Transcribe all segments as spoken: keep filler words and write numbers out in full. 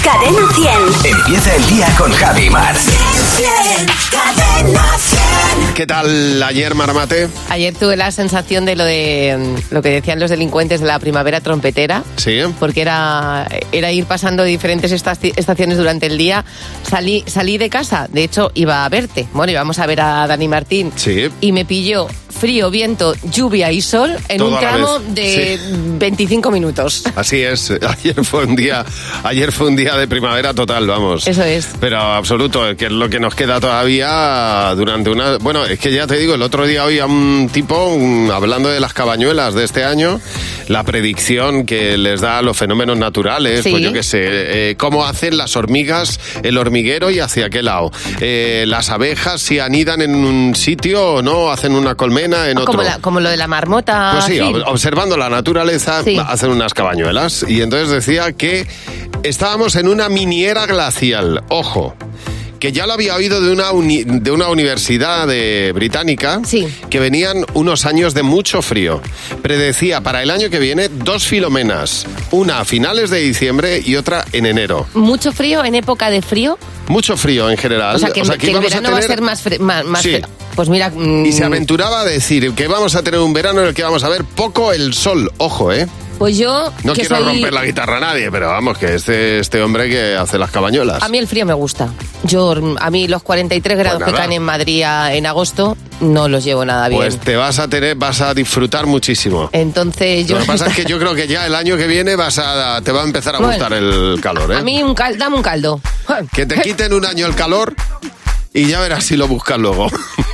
Cadena cien. Empieza el día con Javi y Mar. Cadena cien. ¿Qué tal ayer, Maramate? Ayer tuve la sensación de lo de lo que decían los delincuentes de la primavera trompetera. Sí. Porque era, era ir pasando diferentes estaci- estaciones durante el día. Salí, salí de casa, de hecho iba a verte. Bueno, íbamos a ver a Dani Martín. Sí. Y me pilló frío, viento, lluvia y sol en Todo un a la tramo vez. de Sí. veinticinco minutos. Así es, ayer fue un día, ayer fue un día de primavera total, vamos. Eso es. Pero absoluto, que es lo que nos queda todavía durante una... Bueno, es que ya te digo, el otro día oía un tipo un, hablando de las cabañuelas de este año, la predicción que les da a los fenómenos naturales, Sí. pues yo qué sé, eh, cómo hacen las hormigas el hormiguero y hacia qué lado. Eh, las abejas si anidan en un sitio o no, hacen una colmena en otro. Como, la, como lo de la marmota. Pues sí, Phil. ob- observando la naturaleza, Sí. hacen unas cabañuelas. Y entonces decía que estábamos en una miniera glacial. Ojo, que ya lo había oído de una, uni- de una universidad de británica, Sí. que venían unos años de mucho frío. Predecía para el año que viene dos filomenas, una a finales de diciembre y otra en enero. Mucho frío en época de frío. Mucho frío en general. O sea, que, que el íbamos verano va a tener- ser más, fre- más, más Sí. frío. Pues mira... mm, Y se aventuraba a decir que vamos a tener un verano en el que vamos a ver poco el sol. Ojo, ¿eh? Pues yo, No que quiero soy... romper la guitarra a nadie, pero vamos, que este, este hombre que hace las cabañuelas. A mí el frío me gusta. Yo, a mí los cuarenta y tres grados Pues que nada. caen en Madrid a- en agosto no los llevo nada bien. Pues te vas a tener, vas a disfrutar muchísimo. Entonces yo... Lo que pasa es que yo creo que ya el año que viene vas a, te va a empezar a Bueno, gustar el calor, ¿eh? A mí un cal... dame un caldo. Que te quiten un año el calor y ya verás si lo buscas luego.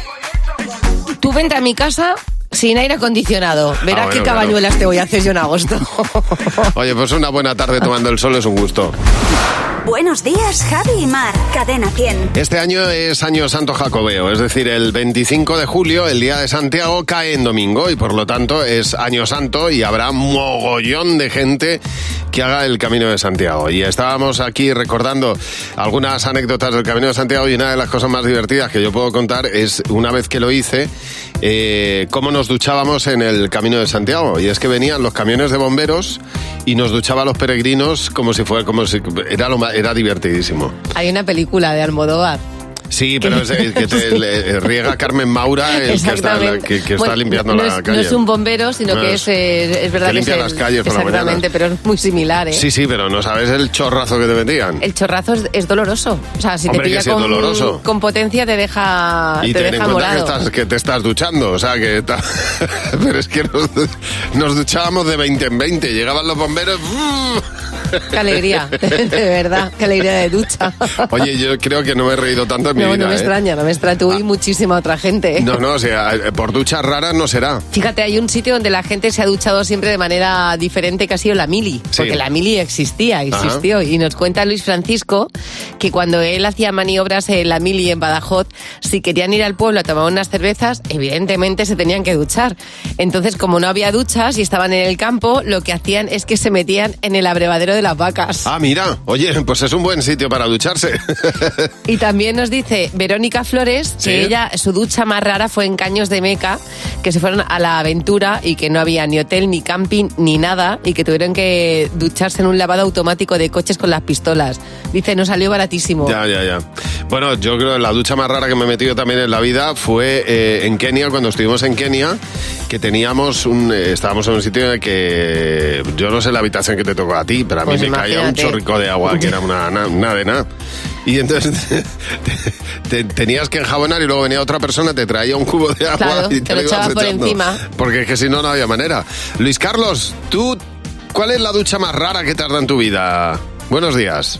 Tú vente a mi casa sin aire acondicionado. Verás Ah, bueno, qué claro. cabañuelas te voy a hacer yo en agosto. Oye, pues una buena tarde tomando el sol es un gusto. Buenos días, Javi y Mar. Cadena cien. Este año es Año Santo Jacobeo, es decir, el veinticinco de julio, el día de Santiago, cae en domingo y por lo tanto es Año Santo y habrá mogollón de gente que haga el Camino de Santiago. Y estábamos aquí recordando algunas anécdotas del Camino de Santiago y una de las cosas más divertidas que yo puedo contar es una vez que lo hice, eh, cómo nos duchábamos en el Camino de Santiago. Y es que venían los camiones de bomberos y nos duchaban los peregrinos como si fuera, como si era lo más, era divertidísimo. Hay una película de Almodóvar. Sí, pero es el que te le- riega Carmen Maura, el que está, Exactamente. que, que está Bueno, limpiando no la es, calle. No es un bombero, sino No que es- es, eh, es verdad que que, limpia es las el- calles por la mañana. Exactamente, pero es muy similar, ¿eh? Sí, sí, pero no sabes el chorrazo que te metían. El chorrazo es, es doloroso. O sea, si Hombre, te que pilla sí es con, doloroso. con potencia te deja, Y te ten en deja cuenta que, morado. estás, que te estás duchando, o sea que... ta- Pero es que nos, nos duchábamos de veinte en veinte, llegaban los bomberos... Qué alegría, de verdad, qué alegría de ducha. Oye, yo creo que no me he reído tanto en mi No, vida, no me ¿eh? extraña, no me extraña. Tú y muchísima otra gente. ¿eh? No, no, o sea, por duchas raras no será. Fíjate, hay un sitio donde la gente se ha duchado siempre de manera diferente, que ha sido la Mili. Sí. Porque la Mili existía, existió. Y nos cuenta Luis Francisco que cuando él hacía maniobras en la Mili en Badajoz, si querían ir al pueblo a tomar unas cervezas, evidentemente se tenían que duchar. Entonces, como no había duchas y estaban en el campo, lo que hacían es que se metían en el abrevadero de las vacas. Ah, mira, oye, pues es un buen sitio para ducharse. Y también nos dice Verónica Flores que Sí. ella, su ducha más rara fue en Caños de Meca, que se fueron a la aventura y que no había ni hotel, ni camping, ni nada, y que tuvieron que ducharse en un lavado automático de coches con las pistolas. Dice, no salió baratísimo. Ya, ya, ya. Bueno, yo creo que la ducha más rara que me he metido también en la vida fue eh, en Kenia, cuando estuvimos en Kenia, que teníamos un... eh, estábamos en un sitio en el que... Yo no sé la habitación que te tocó a ti, pero a mí Pues me caía un imagínate. chorrico de agua, que era una, una, una de nada. Y entonces te, te- tenías que enjabonar y luego venía otra persona, te traía un cubo de agua Claro, y te te lo lo ibas echaba por echando. encima. Porque es que si no, no había manera. Luis Carlos, tú... ¿Cuál es la ducha más rara que te has dado en tu vida? Buenos días.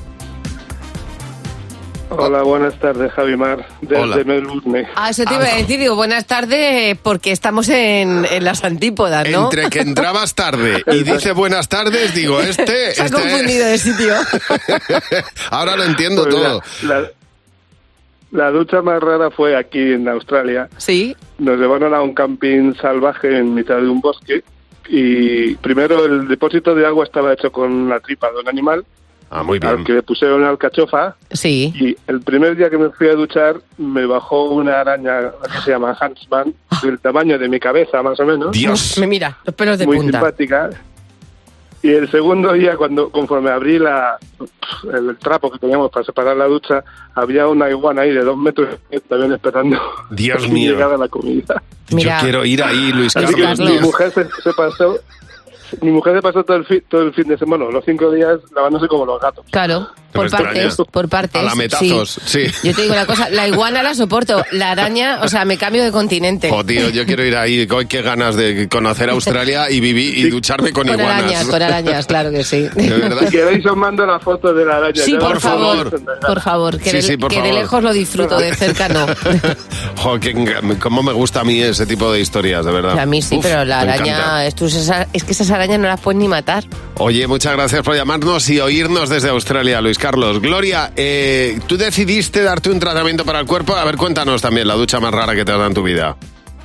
Hola, buenas tardes, Javi Mar, Hola. desde Melbourne. Ah, eso te iba a decir, digo, buenas tardes, porque estamos en, en las antípodas, ¿no? Entre que entrabas tarde y dice buenas tardes, digo, este... Se ha este- confundido de sitio. Ahora lo entiendo Pues todo. La, la- la ducha más rara fue aquí en Australia. Sí. Nos llevaron a un camping salvaje en mitad de un bosque y primero el depósito de agua estaba hecho con la tripa de un animal Ah, muy bien. al que le pusieron una alcachofa Sí. y el primer día que me fui a duchar me bajó una araña que se llama Huntsman del tamaño de mi cabeza más o menos. Dios. Me mira, los pelos de muy punta. simpática. Y el segundo día, cuando conforme abrí la el trapo que teníamos para separar la ducha, había una iguana ahí de dos metros también esperando. Dios que mío. llegara la comida. Mira. Yo quiero ir ahí, Luis Así Carlos. que mi mujer se, se pasó... Mi mujer se pasó todo el, fin, todo el fin de semana, los cinco días, lavándose como los gatos. Claro, por Pero partes, extraña. por partes. A lametazos, sí. Yo te digo una cosa, la iguana la soporto, la araña, o sea, me cambio de continente. Oh, tío, yo quiero ir ahí. Qué ganas de conocer Australia y vivir y ducharme con, Con iguanas. arañas, con arañas, claro que sí. De verdad. Si queréis os mando la foto de la araña. Sí, Ya por la favor, podéis enseñar. por favor, que, Sí, de, sí, por que de favor. lejos lo disfruto, de cerca no. Jo, que, cómo me gusta a mí ese tipo de historias, de verdad. A mí sí, Uf, pero la me araña, encanta. esto es, esa- es que esas arañas no las puedes ni matar. Oye, muchas gracias por llamarnos y oírnos desde Australia, Luis Carlos. Gloria, eh, ¿tú decidiste darte un tratamiento para el cuerpo? A ver, cuéntanos también la ducha más rara que te has dado en tu vida.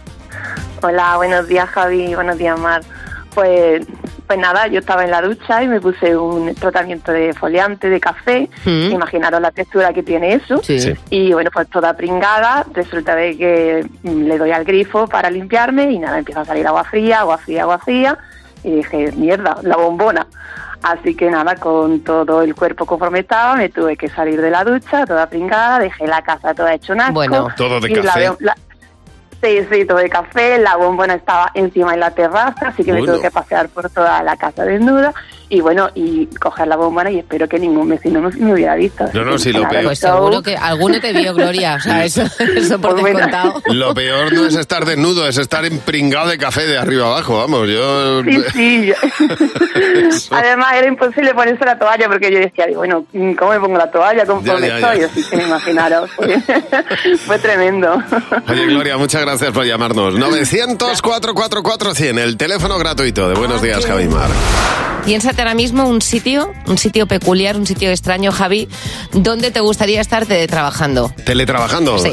Hola, buenos días Javi, buenos días Mar. Pues, pues nada, yo estaba en la ducha y me puse un tratamiento de foliante de café. Mm. Imaginaros la textura que tiene eso. Sí. Sí. Y bueno, pues toda pringada, resulta de que mm, le doy al grifo para limpiarme y nada, empieza a salir agua fría, agua fría, agua fría. Y dije, mierda, la bombona. Así que nada, con todo el cuerpo conforme estaba, me tuve que salir de la ducha, toda pringada, dejé la casa toda hecho un asco. Bueno. Todo de y la café. veo- la- Sí, sí, todo de café, la bombona estaba encima en la terraza, así que Bueno. me tuve que pasear por toda la casa desnuda y bueno, y coger la bombona y espero que ningún vecino me, me hubiera visto. No, no, sí, lo Nada, peor. Pues show. seguro que alguno te vio, Gloria, o sea, eso, eso por Pues bueno. descontado. Lo peor no es estar desnudo, es estar empringado de café de arriba abajo, vamos, yo... Sí, sí. yo- Además era imposible ponerse la toalla porque yo decía, digo, bueno, ¿cómo me pongo la toalla? ¿Cómo Ya, ya, estoy? ya. Así que imaginaros, fue, fue tremendo. Oye, Gloria, muchas gracias por llamarnos. novecientos, cuatrocientos cuarenta y cuatro cien, el teléfono gratuito de Buenos Días, Javi Mar. Piénsate ahora mismo un sitio, un sitio peculiar, un sitio extraño, Javi, ¿dónde te gustaría estar trabajando? ¿Teletrabajando? Sí.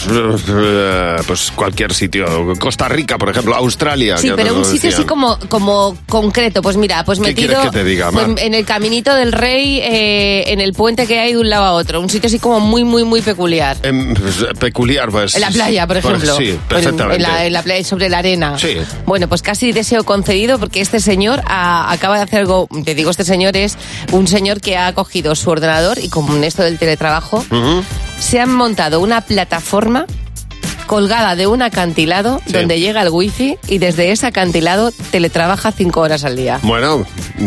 Eh, Pues cualquier sitio. Costa Rica, por ejemplo, Australia. Sí, que pero nos un sitio decían. así como, como concreto. Pues mira, pues ¿Qué metido quieres que te diga, pues, Mar? en el Caminito del Rey, eh, en el puente que hay de un lado a otro. Un sitio así como muy, muy, muy peculiar. Em, pues, peculiar, pues. En la playa, por ejemplo. Sí, En- perfectamente. En la, en la playa, sobre la arena. Sí. Bueno, pues casi deseo concedido porque este señor ha- acaba de hacer algo, te digo, este señor es un señor que ha cogido su ordenador y con esto del teletrabajo, Ujú. se han montado una plataforma colgada de un acantilado Sí. donde llega el wifi y desde ese acantilado teletrabaja cinco horas al día. Bueno,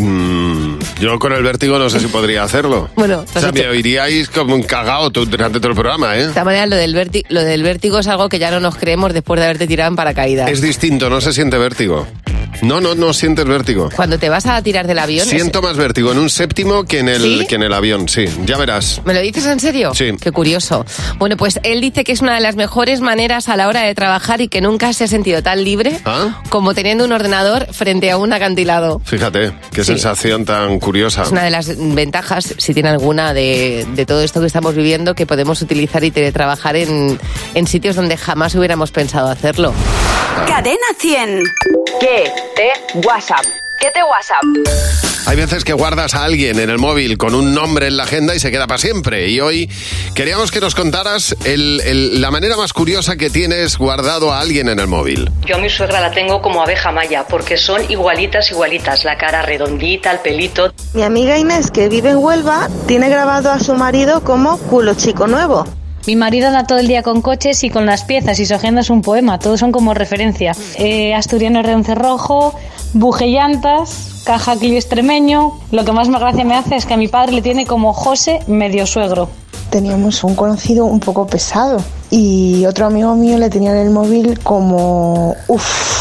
mm, yo con el vértigo no sé si podría hacerlo. Bueno, o pues sea, me hecho- oiríais como un cagao tú- durante todo el programa, ¿eh? De esta manera, lo del, vérti- lo del vértigo es algo que ya no nos creemos después de haberte tirado en paracaídas. Es distinto, no se siente vértigo. No, no, no sientes vértigo. Cuando te vas a tirar del avión... es- Siento más vértigo en un séptimo que en el ¿Sí? que en el avión, sí. Ya verás. ¿Me lo dices en serio? Sí. Qué curioso. Bueno, pues él dice que es una de las mejores maneras a la hora de trabajar y que nunca se ha sentido tan libre ¿Ah? como teniendo un ordenador frente a un acantilado. Fíjate, qué Sí. sensación tan curiosa. Es una de las ventajas, si tiene alguna, de, de todo esto que estamos viviendo, que podemos utilizar y teletrabajar en, en sitios donde jamás hubiéramos pensado hacerlo. Cadena cien. ¿Qué te WhatsApp? ¿Qué te WhatsApp? Hay veces que guardas a alguien en el móvil con un nombre en la agenda y se queda para siempre. Y hoy queríamos que nos contaras el- el- la manera más curiosa que tienes guardado a alguien en el móvil. Yo a mi suegra la tengo como abeja maya, porque son igualitas, igualitas. La cara redondita, el pelito. Mi amiga Inés, que vive en Huelva, tiene grabado a su marido como culo chico nuevo. Mi marido anda todo el día con coches y con las piezas y su agenda es un poema, todos son como referencia. Eh, Asturiano Reonce Rojo, Bujellantas, Caja Clio Extremeño. Lo que más me gracia me hace es que a mi padre le tiene como José medio suegro. Teníamos un conocido un poco pesado y otro amigo mío le tenía en el móvil como uff.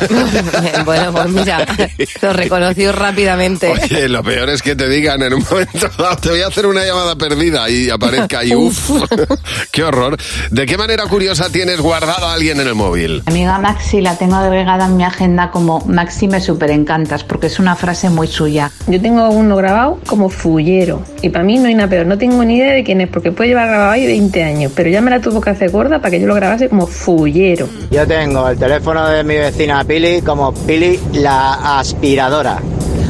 Bueno, pues mira, lo reconoció rápidamente. Oye, lo peor es que te digan en un momento dado, te voy a hacer una llamada perdida y aparezca ahí, uff, qué horror. ¿De qué manera curiosa tienes guardado a alguien en el móvil? Mi amiga Maxi la tengo agregada en mi agenda como Maxi me super encantas, porque es una frase muy suya. Yo tengo uno grabado como fullero y para mí no hay nada peor, no tengo ni idea de quién es porque puede llevar grabado ahí veinte años, pero ya me la tuvo que hacer gorda para que yo lo grabase como fullero. Yo tengo el teléfono de mi vecina Pili como Pili la aspiradora,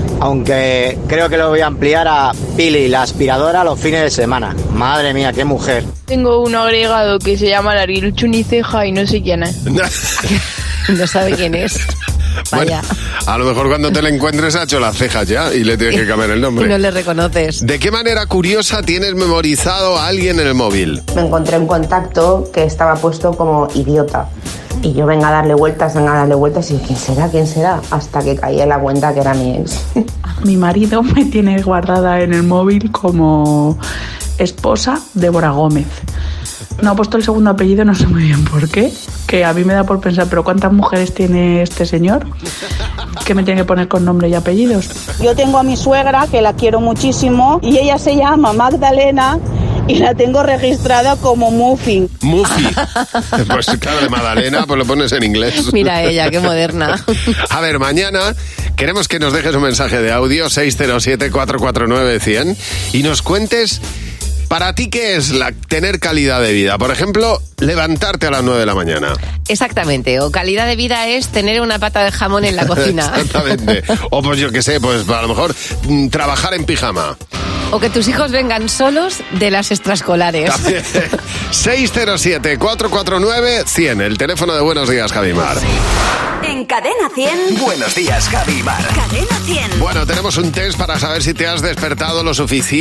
aunque creo que lo voy a ampliar a Pili la aspiradora los fines de semana. Madre mía, qué mujer. Tengo uno agregado que se llama Larguirucho Uniceja y no sé quién es. No sabe quién es. Vaya. Bueno, a lo mejor cuando te la encuentres ha hecho las cejas ya y le tienes que cambiar el nombre. Y no le reconoces. ¿De qué manera curiosa tienes memorizado a alguien en el móvil? Me encontré un contacto que estaba puesto como idiota. Y yo venga a darle vueltas, venga a darle vueltas y ¿quién será? ¿Quién será? Hasta que caí en la cuenta que era mi ex. Mi marido me tiene guardada en el móvil como esposa Débora Gómez. No ha puesto el segundo apellido, no sé muy bien por qué. Que a mí me da por pensar, ¿pero cuántas mujeres tiene este señor? Que me tiene que poner con nombre y apellidos. Yo tengo a mi suegra, que la quiero muchísimo, y ella se llama Magdalena y la tengo registrada como Muffin. Muffy. Pues claro, de Magdalena, pues lo pones en inglés. Mira ella, qué moderna. A ver, mañana queremos que nos dejes un mensaje de audio seis cero siete, cuatro cuatro nueve, cien y nos cuentes para ti qué es la, tener calidad de vida. Por ejemplo, levantarte a las nueve de la mañana. Exactamente, o calidad de vida es tener una pata de jamón en la cocina. Exactamente. O pues yo qué sé, pues a lo mejor mm, trabajar en pijama. O que tus hijos vengan solos de las extraescolares. seis cero siete, cuatro cuatro nueve, cien, el teléfono de Buenos Días, Javi Mar. En Cadena cien. Buenos días, Javi Mar. Cadena cien. Bueno, tenemos un test para saber si te has despertado lo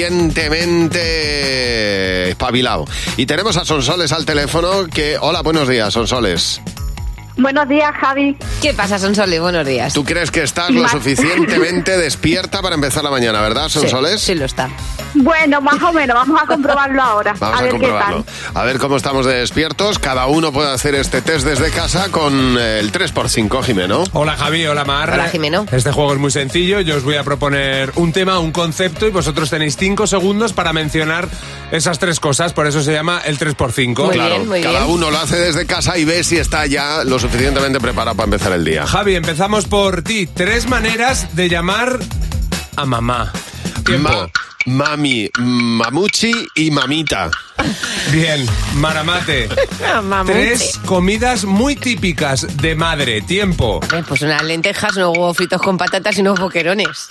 suficientemente espabilado. Y tenemos a Sonsoles al teléfono que... Hola, buenos días, Sonsoles. Buenos días, Javi. ¿Qué pasa, Sonsoles? Buenos días. Tú crees que estás lo suficientemente despierta para empezar la mañana, ¿verdad, Sonsoles? Sí, sí lo está. Bueno, más o menos, vamos a comprobarlo ahora. Vamos a, a, ver comprobarlo. qué tal. A ver cómo estamos de despiertos. Cada uno puede hacer este test desde casa con el tres por cinco, Jimeno. Hola, Javi. Hola, Mar. Hola, Jimeno. Este juego es muy sencillo. Yo os voy a proponer un tema, un concepto, y vosotros tenéis cinco segundos para mencionar esas tres cosas. Por eso se llama el tres por cinco. Muy Claro, bien, muy cada bien. uno lo hace desde casa y ve si está ya lo suficientemente preparado para empezar el día. Javi, empezamos por ti. Tres maneras de llamar a mamá. Tiempo. Ma- mami, mamuchi y mamita. Bien, Maramate. Mamuchi. Tres comidas muy típicas de madre. Tiempo. Eh, Pues unas lentejas, unos huevos fritos con patatas y unos boquerones.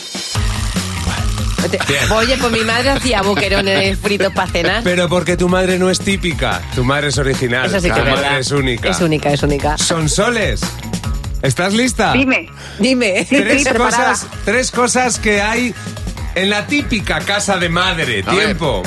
Bien. Oye, pues mi madre hacía boquerones fritos para cenar. Pero porque tu madre no es típica. Tu madre es original. Eso sí que tu es madre verdad. es única. Es única, es única. Sonsoles. ¿Estás lista? Dime. Dime. Tres Sí, preparada. cosas, tres cosas que hay en la típica casa de madre. A Tiempo.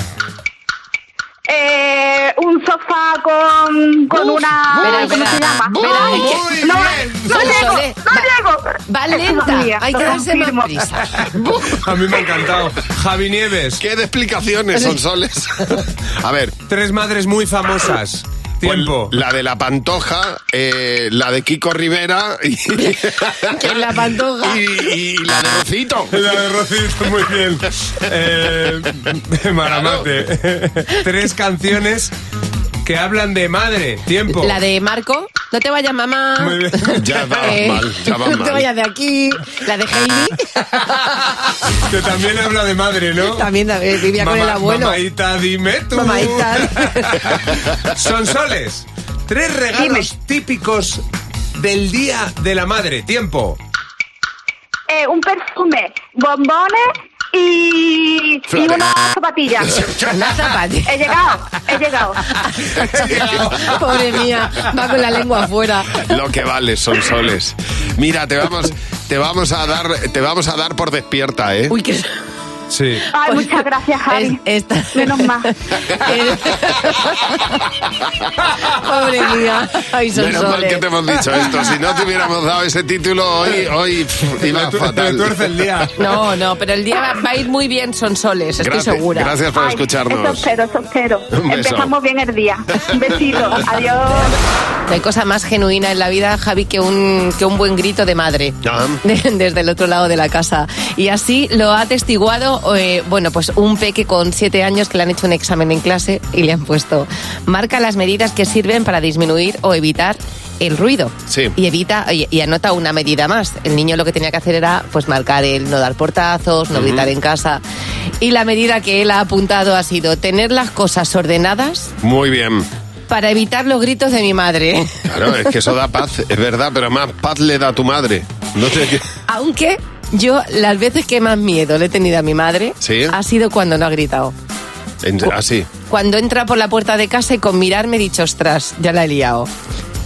Eh, un sofá con, con Uf, una... espera, ¿Cómo espera. se llama? Espera, Ay, muy que- bien. no, no Sonsoles, llego, no va- llego. Va Esa es lenta, mía, hay que lo darse más confirmo. prisa. A mí me ha encantado. Javi Nieves. ¿Qué de explicaciones, Sonsoles? A ver. Tres madres muy famosas. Tiempo. Pues la de la Pantoja, eh, la de Kiko Rivera y, Que es la Pantoja. y, y la de Rocito. La de Rocito, muy bien. Eh, Maramate. Tres canciones que hablan de madre. Tiempo. La de Marco, no te vayas, mamá. Muy bien. Ya va Eh, mal, ya va no te mal. vayas de aquí. La de Heidi. Que también habla de madre, ¿no? También eh, vivía con el Mamá- abuelo. Mamaita, dime tú. Mamaita. Sonsoles. Tres regalos típicos del Día de la Madre. Tiempo. Eh, un perfume, bombones y, y Flores. una zapatilla. Una zapatilla. He llegado, he llegado. Pobre mía, va con la lengua afuera. Lo que vale, Sonsoles. Mira, te vamos, te vamos a dar, te vamos a dar por despierta, ¿eh? Uy, que... Sí. Ay, muchas gracias, Javi. Es- esta- Menos mal. Pobre mía. Ay, Menos mal que te hemos dicho esto. Si no te hubiéramos dado ese título hoy, hoy pff, iba Te fatal. tuerce el día. No, no, pero el día va, va a ir muy bien, Sonsoles, estoy Gracias, segura. gracias por Ay, escucharnos. Eso espero, eso espero. Un beso. Empezamos bien el día. Un besito. Adiós. No hay cosa más genuina en la vida, Javi, que un, que un buen grito de madre. Ah. De- desde el otro lado de la casa. Y así lo ha atestiguado, eh, bueno, pues un peque con siete años que le han hecho un examen en clase y le han puesto: marca las medidas que sirven para disminuir o evitar el ruido. Sí. Y evita, y, y anota una medida más. El niño lo que tenía que hacer era pues marcar el no dar portazos, no gritar en casa. Y la medida que él ha apuntado ha sido tener las cosas ordenadas Muy bien. para evitar los gritos de mi madre. Claro, es que eso da paz, es verdad, pero más paz le da a tu madre. No te... Aunque yo las veces que más miedo le he tenido a mi madre ¿Sí? ha sido cuando no ha gritado. En- Así. Cuando entra por la puerta de casa y con mirar me he dicho, ostras, ya la he liado.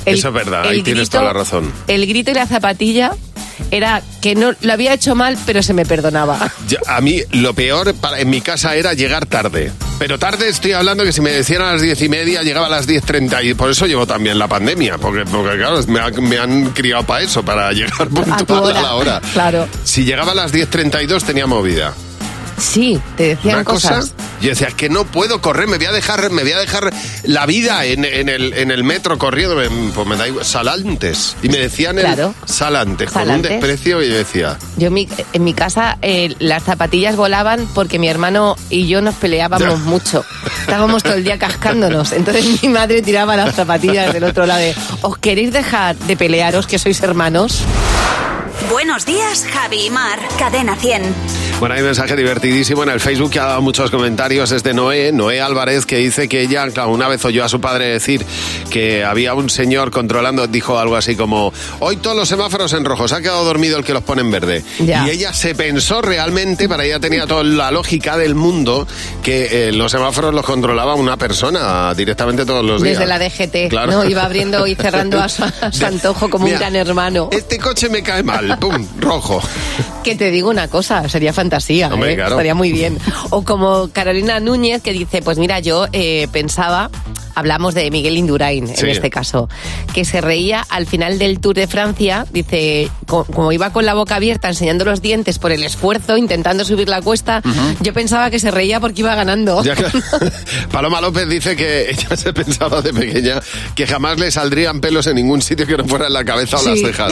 El, Eso es verdad, el ahí tienes grito, toda la razón. El grito y la zapatilla era que no lo había hecho mal, pero se me perdonaba. Yo, a mí lo peor para, en mi casa era llegar tarde. Pero tarde estoy hablando que si me decían a las diez y media, llegaba a las diez treinta y por eso llevo también la pandemia. Porque, porque claro, me, ha, me han criado para eso, para llegar puntual a, a la hora. Claro. Si llegaba a las diez treinta y dos tenía movida. Sí, te decían Una cosas. Cosa, yo decía, es que no puedo correr, me voy a dejar, me voy a dejar la vida en, en, el, en el metro corriendo, pues me da igual, salantes. Y me decían Claro. el salantes, con Salantes. un desprecio, y yo decía... Yo mi, en mi casa eh, las zapatillas volaban porque mi hermano y yo nos peleábamos mucho. Estábamos todo el día cascándonos. Entonces mi madre tiraba las zapatillas del otro lado de, ¿os queréis dejar de pelearos que sois hermanos? Buenos días, Javi y Mar. Cadena cien. Bueno, hay un mensaje divertidísimo en el Facebook que ha dado muchos comentarios. Es de Noé, Noé Álvarez, que dice que ella, claro, una vez oyó a su padre decir que había un señor controlando, dijo algo así como, hoy todos los semáforos en rojo, se ha quedado dormido el que los pone en verde. Ya. Y ella se pensó realmente, para ella tenía toda la lógica del mundo, que eh, los semáforos los controlaba una persona directamente todos los días. Desde la D G T, Claro. ¿no? Iba abriendo y cerrando a su, a su antojo como Mira, un gran hermano. Este coche me cae mal, pum, rojo. Que te digo una cosa, sería fantasía, Hombre, ¿eh? claro. Estaría muy bien. O como Carolina Núñez, que dice, pues mira, yo eh, pensaba, hablamos de Miguel Indurain Sí. en este caso, que se reía al final del Tour de Francia, dice, co- como iba con la boca abierta enseñando los dientes por el esfuerzo, intentando subir la cuesta, Ujú. yo pensaba que se reía porque iba ganando. Ya que- Paloma López dice que ella se pensaba de pequeña que jamás le saldrían pelos en ningún sitio que no fuera en la cabeza o Sí. las cejas.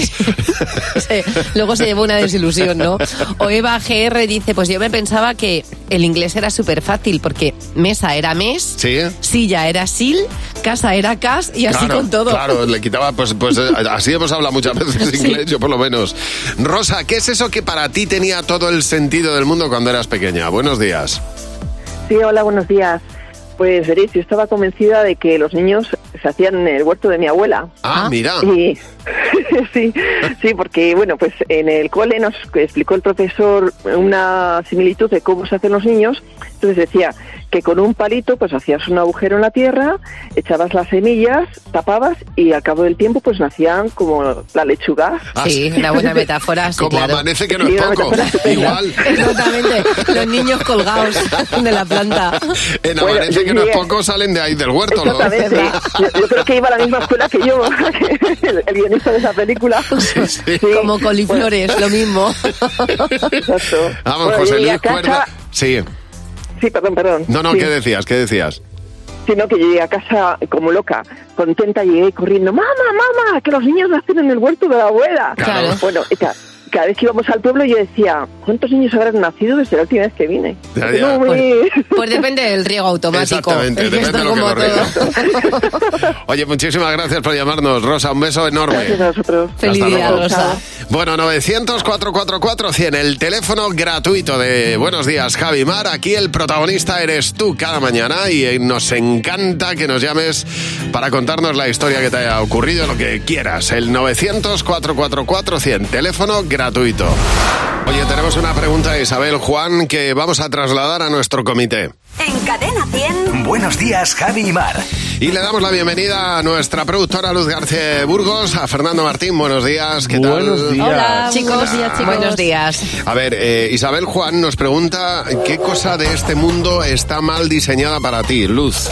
Sí, luego se llevó una desilusión, ¿no? O Eva G R dice, pues yo me pensaba que el inglés era súper fácil porque mesa era mes, Sí. silla era sil, casa era cas y así Claro, con todo. Claro, le quitaba, pues, pues eh, así hemos hablado muchas veces inglés, yo por lo menos. Rosa, ¿qué es eso que para ti tenía todo el sentido del mundo cuando eras pequeña? Buenos días. Sí, hola, buenos días. Pues veréis, yo estaba convencida de que los niños se hacían en el huerto de mi abuela. Ah, mira. Y sí, sí, porque bueno, pues en el cole nos explicó el profesor una similitud de cómo se hacen los niños. Entonces decía que con un palito pues hacías un agujero en la tierra, echabas las semillas, tapabas y al cabo del tiempo pues nacían como la lechuga. Sí, una buena metáfora. Sí, Como claro. amanece que no Sí, es una poco. metáfora estupenda. Igual. Exactamente, los niños colgados de la planta. En Bueno, amanece que no es sí, poco salen de ahí del huerto, ¿no? Exactamente. Yo, yo creo que iba a la misma escuela que yo, el, el guionista de esa película. Sí. Como coliflores, lo mismo. Exacto. Vamos, Bueno, José llegué a Luis casa- Cuerda. Sí. Sí, perdón, perdón. No, no, Sí. ¿qué decías? ¿Qué decías? Sino que llegué a casa como loca, contenta, llegué corriendo, mamá, mamá, que los niños nacen en el huerto de la abuela. Claro. Bueno, y ca- cada vez que íbamos al pueblo yo decía, ¿cuántos niños habrán nacido desde la última vez que vine? Ya, Porque ya. no, muy- Pues depende del riego automático. Exactamente, Es que depende de esto lo que como lo todo. Oye, muchísimas gracias por llamarnos, Rosa. Un beso enorme. Gracias a vosotros. Feliz Hasta día, luego. Rosa. Bueno, novecientos, cuatrocientos cuarenta y cuatro cien, el teléfono gratuito de Buenos Días, Javi Mar. Aquí el protagonista eres tú cada mañana y eh, nos encanta que nos llames para contarnos la historia que te haya ocurrido, lo que quieras. El novecientos, cuatrocientos cuarenta y cuatro cien, teléfono gratuito. Oye, tenemos una pregunta de Isabel Juan que vamos a trasladar a nuestro comité. En Cadena cien. Buenos días, Javi y Mar. Y le damos la bienvenida a nuestra productora Luz García de Burgos, a Fernando Martín. Buenos días, ¿qué tal? Buenos días. Hola, chicos. Buenos días, chicos. Buenos días. A ver, eh, Isabel Juan nos pregunta qué cosa de este mundo está mal diseñada para ti, Luz.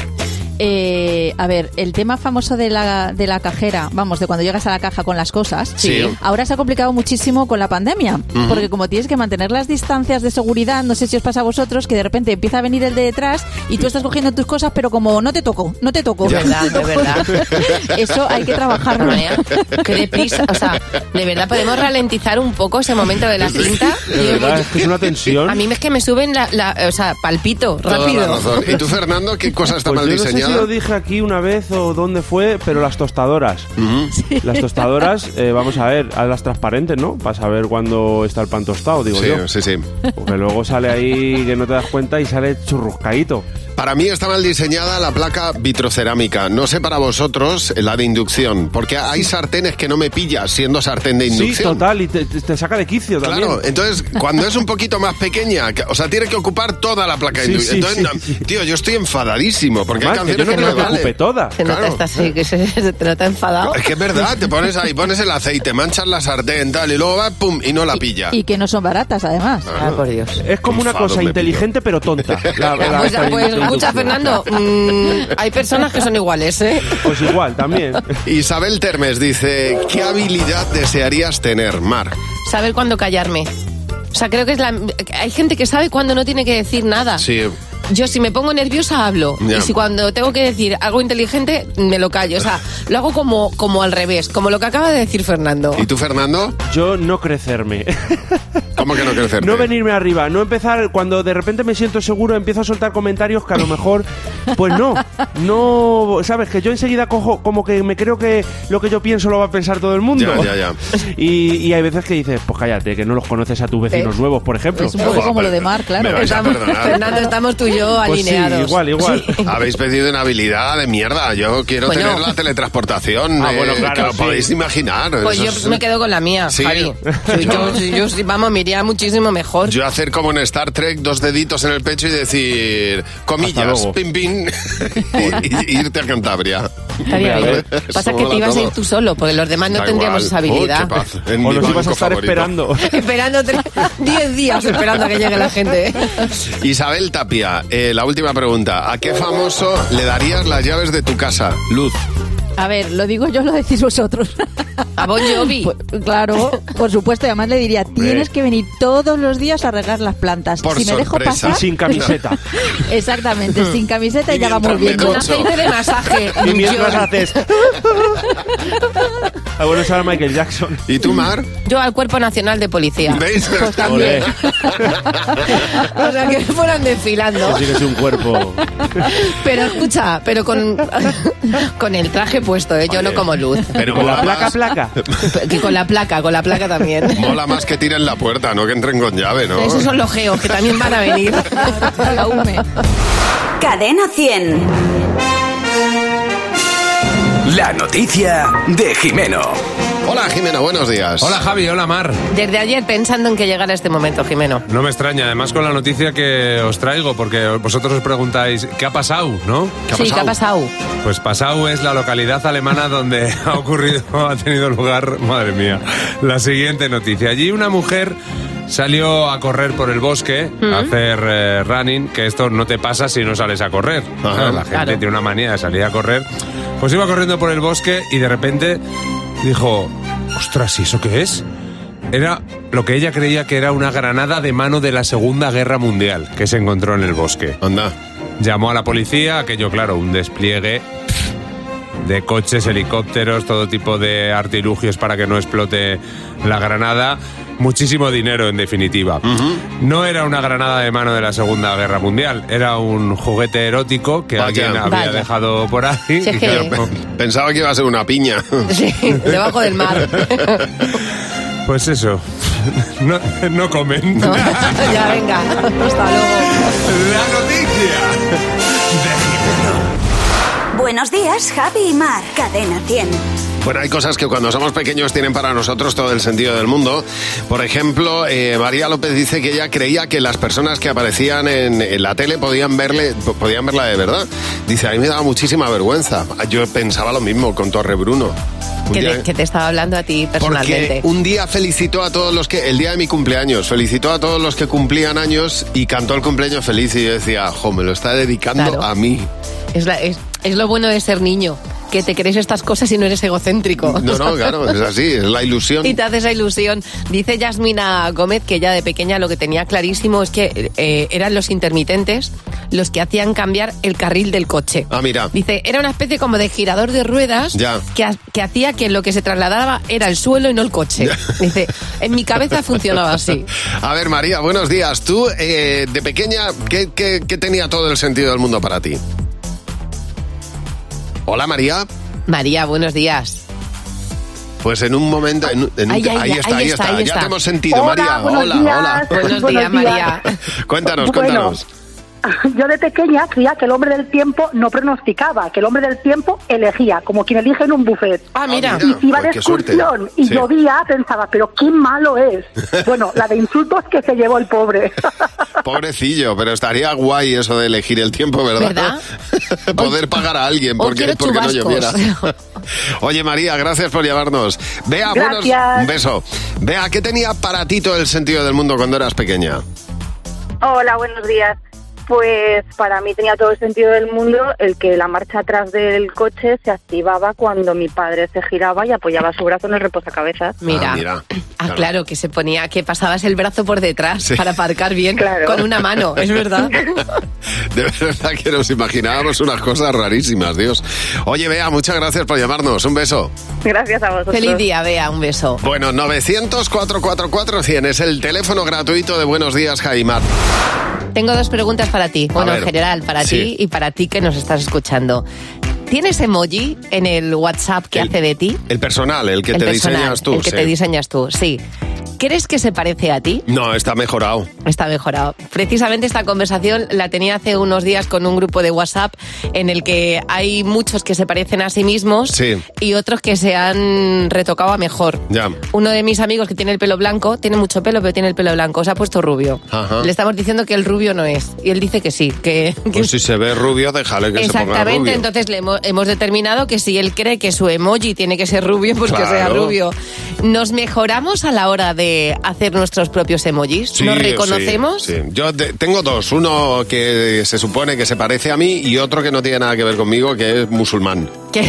Eh, a ver, el tema famoso de la, de la cajera, vamos, de cuando llegas a la caja con las cosas, Sí. ahora se ha complicado muchísimo con la pandemia, Ujú. porque como tienes que mantener las distancias de seguridad, no sé si os pasa a vosotros, que de repente empieza a venir el de detrás y tú estás cogiendo tus cosas, pero como no te toco, no te toco. De verdad, de verdad. Eso hay que trabajarlo. Maya, qué deprisa. O sea, de verdad podemos ralentizar un poco ese momento de la cinta. De verdad, es que es una tensión. A mí es que me suben la, la- o sea, palpito, Toda rápido. la razón. ¿Y tú, Fernando, qué cosa está Pues mal yo no sé diseñada? si lo dije aquí una vez o dónde fue, pero las tostadoras. Las tostadoras, eh, vamos a ver, hazlas transparentes, ¿no? Para saber cuándo está el pan tostado, digo Sí, yo. sí, sí. Porque luego sale ahí que no te das cuenta y sale churruscaíto. Para mí está mal diseñada la placa vitrocerámica. No sé para vosotros la de inducción, porque hay sartenes que no me pillas siendo sartén de inducción. Sí, total, y te, te saca de quicio también. Claro, entonces cuando es un poquito más pequeña, o sea, tiene que ocupar toda la placa de Sí, inducción. sí, entonces, sí, no, tío, yo estoy enfadadísimo, porque Además, hay que canciones yo no que, me me la ocupe vale. toda. Se nota, Claro. está así, que se, se te nota enfadado. Es que es verdad, te pones ahí, pones el aceite, manchas la sartén, tal, y luego va, pum, y no la pilla. Y que no son baratas, además. Ah, por Dios. Es como una Enfado cosa me inteligente pero tonta. La- la- Pues, esta pues inducción. escucha, Fernando, mmm, hay personas que son iguales, ¿eh? Pues igual, también. Isabel Termes dice, ¿qué habilidad desearías tener, Mar? Saber cuándo callarme. O sea, creo que es la... Hay gente que sabe cuándo no tiene que decir nada. Sí. Yo si me pongo nerviosa hablo. Ya. Y si cuando tengo que decir algo inteligente, me lo callo. O sea, lo hago como, como al revés, como lo que acaba de decir Fernando. ¿Y tú, Fernando? Yo no crecerme. ¿Cómo que no crecer? No venirme arriba, no empezar, cuando de repente me siento seguro, empiezo a soltar comentarios que a lo mejor, pues no, no, sabes, que yo enseguida cojo, como que me creo que lo que yo pienso lo va a pensar todo el mundo. Ya, ya, ya. Y, y hay veces que dices, pues cállate, que no los conoces a tus vecinos ¿Eh? nuevos, por ejemplo. Es un poco Joder, como lo de pero- Mar, claro. me vais a Estamos- perdonar. Fernando, estamos tú y yo Pues sí, alineados. igual, igual. Sí. Habéis pedido una habilidad de mierda. Yo quiero Bueno. tener la teletransportación. Ah, eh, bueno, claro, que lo sí. podéis imaginar. Pues Eso yo es- me quedo con la mía, Sí. Javi. Sí, yo, sí, yo sí, vamos, me iría muchísimo mejor. Yo hacer como en Star Trek, dos deditos en el pecho y decir, comillas, luego. pim, pim, y, y irte a Cantabria. Estaría Hombre, a bien. ver, Pasa Eso que te mola ibas a ir todo. tú solo, porque los demás no Da tendríamos igual. esa habilidad. Uy, qué paz. En O mi nos ibas a banco estar favorito. esperando. Esperando tre- diez días esperando a que llegue la gente. Isabel Tapia, eh, la última pregunta. ¿A qué famoso le darías las llaves de tu casa? Luz. A ver, lo digo yo, lo decís vosotros. A Bon Jovi. Pues, claro, por supuesto. Y además le diría, tienes que venir todos los días a regar las plantas. Por si me dejo sorpresa. pasar... Y sin camiseta. Exactamente, sin camiseta y, Y ya mientras vamos me viendo. Con ducho. aceite de masaje. Y mientras Yo- haces... Ah, bueno, eso era Michael Jackson. ¿Y tú, Mar? Yo al Cuerpo Nacional de Policía. ¿Veis? Pues también. Olé. O sea, que fueran desfilando. Así que es un cuerpo... Pero escucha, pero con, con el traje puesto, ¿eh? Yo Oye, no como Luz. Pero Con la mola placa, más- placa. Que con la placa, con la placa también. Mola más que tiren la puerta, no que entren con llave, ¿no? Esos son los geos que también van a venir. La hume. Cadena cien. La noticia de Jimeno. Hola, Jimena, buenos días. Hola Javi, hola Mar. Desde ayer pensando en que llegara este momento, Jimeno. No me extraña, además con la noticia que os traigo, porque vosotros os preguntáis, ¿qué ha pasado, no? ¿Qué ha Sí, ¿qué ha pasado? Pues Passau es la localidad alemana donde ha ocurrido, ha tenido lugar, madre mía, la siguiente noticia. Allí una mujer salió a correr por el bosque, a hacer eh, running, que esto no te pasa si no sales a correr. Ajá, Claro, la gente claro. tiene una manía de salir a correr. Pues iba corriendo por el bosque y de repente dijo, ostras, ¿y eso qué es? Era lo que ella creía que era una granada de mano de la Segunda Guerra Mundial que se encontró en el bosque. Anda. Llamó a la policía, aquello claro, un despliegue de coches, helicópteros, todo tipo de artilugios para que no explote la granada. Muchísimo dinero, en definitiva. No era una granada de mano de la Segunda Guerra Mundial, era un juguete erótico que Vaya. alguien había Vaya. dejado por ahí. Si es y que- claro, Pensaba que iba a ser una piña. Sí, debajo del mar. pues eso, no, no comen. No, ya, venga. Hasta luego. La noticia de Jimeno. Buenos días, Javi y Mar. Cadena cien. Bueno, hay cosas que cuando somos pequeños tienen para nosotros todo el sentido del mundo. Por ejemplo, eh, María López dice que ella creía que las personas que aparecían en, en la tele podían verle, po- podían verla de verdad. Dice, a mí me daba muchísima vergüenza. Yo pensaba lo mismo con Torre Bruno. Un Que día- te, que te estaba hablando a ti personalmente. Porque un día felicitó a todos los que, el día de mi cumpleaños, felicitó a todos los que cumplían años y cantó el cumpleaños feliz y yo decía, jo, me lo está dedicando Claro. a mí. Es, la- es, es lo bueno de ser niño, que te crees estas cosas y no eres egocéntrico. No, no, claro, es así, es la ilusión. Y te hace esa ilusión. Dice Yasmina Gómez que ella de pequeña lo que tenía clarísimo es que eh, eran los intermitentes los que hacían cambiar el carril del coche. Ah, mira. Dice, era una especie como de girador de ruedas Ya. que, ha- que hacía que lo que se trasladaba era el suelo y no el coche. Dice, en mi cabeza funcionaba así. A ver, María, buenos días. Tú, eh, de pequeña, ¿qué, qué, qué tenía todo el sentido del mundo para ti? Hola, María. María, buenos días. Pues en un momento... en un- en un- Ay, ay, ahí, ay, está, ahí, ahí está, está, ahí Ya está. te hemos sentido, Hola, María. buenos Hola, días. hola. Buenos días, Buenos días. María. Cuéntanos, Bueno, cuéntanos. yo de pequeña creía que el hombre del tiempo no pronosticaba, que el hombre del tiempo elegía, como quien elige en un buffet. Ah, mira. Y si iba Pues de qué excursión suerte. y Sí. llovía, pensaba, pero qué malo es. Bueno, la de insultos que se llevó el pobre. Pobrecillo, pero estaría guay eso de elegir el tiempo, ¿verdad? ¿Verdad? Poder pagar a alguien o porque, quiero porque no chubascos. lloviera. Oye, María, gracias por llamarnos. Bea, buenos, Gracias. un beso. Bea, ¿qué tenía para ti todo el sentido del mundo cuando eras pequeña? Hola, buenos días. Pues para mí tenía todo el sentido del mundo el que la marcha atrás del coche se activaba cuando mi padre se giraba y apoyaba su brazo en el reposacabezas. Mira. Ah, mira. Ah, claro, que se ponía, que pasabas el brazo por detrás Sí. para aparcar bien Claro. con una mano, es verdad. De verdad que nos imaginábamos unas cosas rarísimas, Dios. Oye, Bea, muchas gracias por llamarnos. Un beso. Gracias a vosotros. Feliz día, Bea, un beso. Bueno, novecientos, cuatrocientos cuarenta y cuatro cien es el teléfono gratuito de Buenos Días, Jaimar. Tengo dos preguntas para ti. Bueno, ver. en general, para Sí. ti y para ti que nos estás escuchando. ¿Tienes emoji en el WhatsApp que El- hace de ti? El personal, el que el te personal, diseñas tú. El que sí. te diseñas tú, sí. ¿Crees que se parece a ti? No, está mejorado. Está mejorado. Precisamente esta conversación la tenía hace unos días con un grupo de WhatsApp en el que hay muchos que se parecen a sí mismos Sí. y otros que se han retocado a mejor. Ya. Uno de mis amigos que tiene el pelo blanco, tiene mucho pelo, pero tiene el pelo blanco, se ha puesto rubio. Ajá. Le estamos diciendo que el rubio no es. Y él dice que sí, que... que- Pues si se ve rubio, déjale que se ponga Exactamente, rubio. entonces le hemos, hemos determinado que si él cree que su emoji tiene que ser rubio, pues que sea Claro. rubio. ¿Nos mejoramos a la hora de hacer nuestros propios emojis? Sí, ¿Nos reconocemos? sí, sí. Yo te- tengo dos. Uno que se supone que se parece a mí y otro que no tiene nada que ver conmigo, que es musulmán. ¿Qué?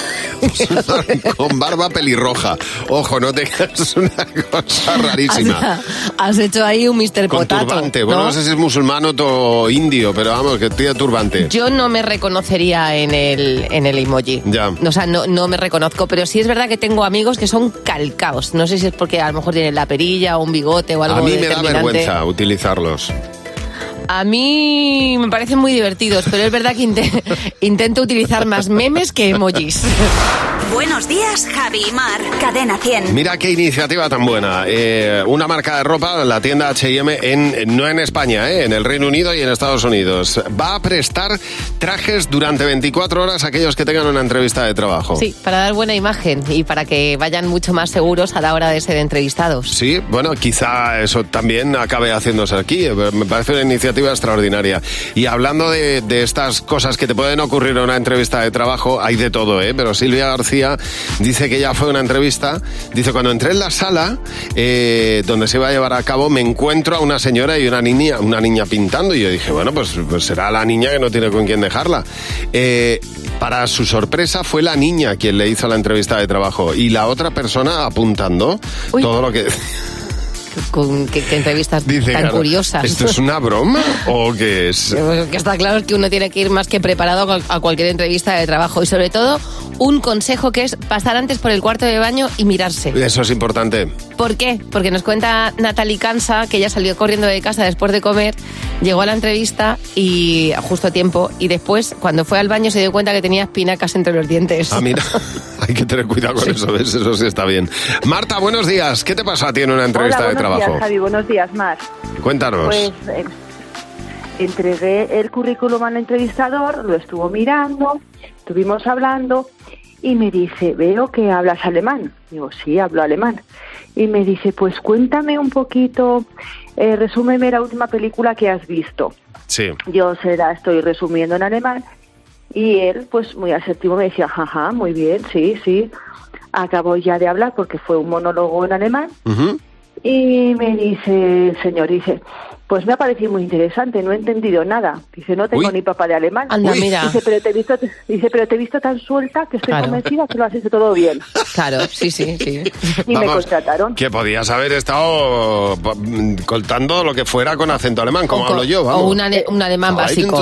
Con barba pelirroja. Ojo, no tengas una cosa rarísima. Has, has hecho ahí un mister Con Potato. turbante. Bueno, ¿no? no sé si es musulmán o to- indio, pero vamos, que tiene turbante. Yo no me reconocería en el, en el emoji. Ya. O sea, no, no me reconozco, pero sí es verdad que tengo amigos que son calcaos. No sé si es porque a lo mejor tienen la perilla o un bigote o algo A mí me da determinante. vergüenza utilizarlos. A mí me parecen muy divertidos, pero es verdad que inte- intento utilizar más memes que emojis. Buenos días, Javi y Mar. Cadena cien. Mira qué iniciativa tan buena. Eh, una marca de ropa, la tienda H y M, en, no en España, eh, en el Reino Unido y en Estados Unidos. Va a prestar trajes durante veinticuatro horas a aquellos que tengan una entrevista de trabajo. Sí, para dar buena imagen y para que vayan mucho más seguros a la hora de ser entrevistados. Sí, bueno, quizá eso también acabe haciéndose aquí. Me parece una iniciativa extraordinaria. Y hablando de, de estas cosas que te pueden ocurrir en una entrevista de trabajo, hay de todo, ¿eh? Pero Silvia García dice que ya fue una entrevista. Dice, cuando entré en la sala eh, donde se iba a llevar a cabo, me encuentro a una señora y una niña, una niña pintando. Y yo dije, bueno, pues, pues será la niña que no tiene con quién dejarla. Eh, para su sorpresa, fue la niña quien le hizo la entrevista de trabajo. Y la otra persona apuntando Uy. todo lo que... Con, ¿Qué, qué entrevistas Dice, tan claro, curiosas? ¿esto es una broma o qué es? Lo que está claro es que uno tiene que ir más que preparado a cual- a cualquier entrevista de trabajo y sobre todo un consejo que es pasar antes por el cuarto de baño y mirarse. Eso es importante. ¿Por qué? Porque nos cuenta Natalie Cansa que ella salió corriendo de casa después de comer, llegó a la entrevista y justo a tiempo y después cuando fue al baño se dio cuenta que tenía espinacas entre los dientes. Ah, mira, hay que tener cuidado con eso, ¿ves? Eso sí está bien. Marta, buenos días. ¿Qué te pasa a ti en una entrevista Hola, de buenos trabajo? días, Javi. Buenos días, Mar. Cuéntanos. Pues eh, entregué el currículum al entrevistador, lo estuvo mirando, estuvimos hablando y me dice, veo que hablas alemán. Digo, sí, hablo alemán. Y me dice, pues cuéntame un poquito, eh, resúmeme la última película que has visto. Sí. Yo se la estoy resumiendo en alemán y él, pues muy asertivo, me decía, ajá, muy bien, sí, sí. Acabo ya de hablar porque fue un monólogo en alemán. Ujú. Y me dice el señor, dice, pues me ha parecido muy interesante, no he entendido nada. Dice, no tengo Uy. ni papá de alemán. Anda, Uy. mira. Dice, pero te he visto, dice, pero te he visto tan suelta que estoy Claro. convencida que lo has hecho todo bien. Claro, sí, sí, sí. Y me Vamos, contrataron. que podías haber estado mm, contando lo que fuera con acento alemán, como O hablo con- yo, o vamos. un, ale- un alemán básico.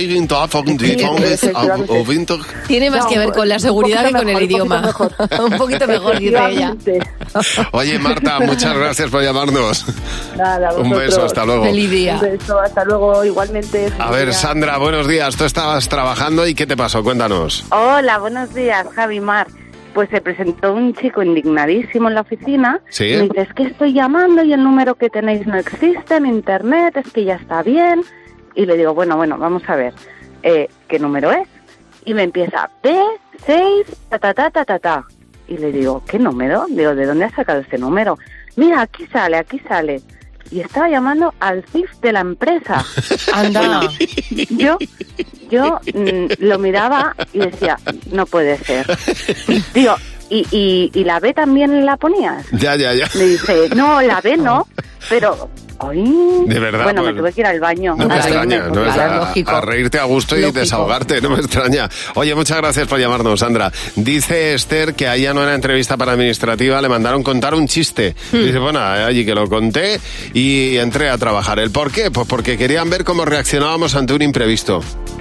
Tiene más No, que ver con la un seguridad que poquito con el mejor, un idioma. poquito Un poquito mejor, dice ella. Efectivamente. Oye, Marta, muchas gracias por llamarnos. Nada, Un vosotros. beso, hasta luego. Feliz día. Un beso, hasta luego, igualmente. A ver, Sandra, buenos días. Tú estabas trabajando y ¿qué te pasó? Cuéntanos. Hola, buenos días, Javi Mar. Pues se presentó un chico indignadísimo en la oficina. Sí. Y me dice, es que estoy llamando y el número que tenéis no existe en internet, es que ya está bien. Y le digo, bueno, bueno, vamos a ver, eh, ¿qué número es? Y me empieza, B seis, ta, ta, ta, ta, ta, ta. Y le digo, ¿qué número? Digo, ¿de dónde has sacado este número? Mira, aquí sale, aquí sale. Y estaba llamando al C I F de la empresa. Anda. Bueno, yo, yo mm, lo miraba y decía, no puede ser. Digo, ¿y, y, ¿y la B también la ponías? Ya, ya, ya. Me dice, no, la B no, pero... Ay, de verdad, bueno, pues, me tuve que ir al baño. No me extraña, no me extraña. lógico. A reírte a gusto y Lógico. desahogarte, no me extraña. Oye, muchas gracias por llamarnos, Sandra. Dice Esther que a ella no era entrevista para administrativa, le mandaron contar un chiste. Hmm. Dice, bueno, allí que lo conté y entré a trabajar. ¿El por qué? Pues porque querían ver cómo reaccionábamos ante un imprevisto.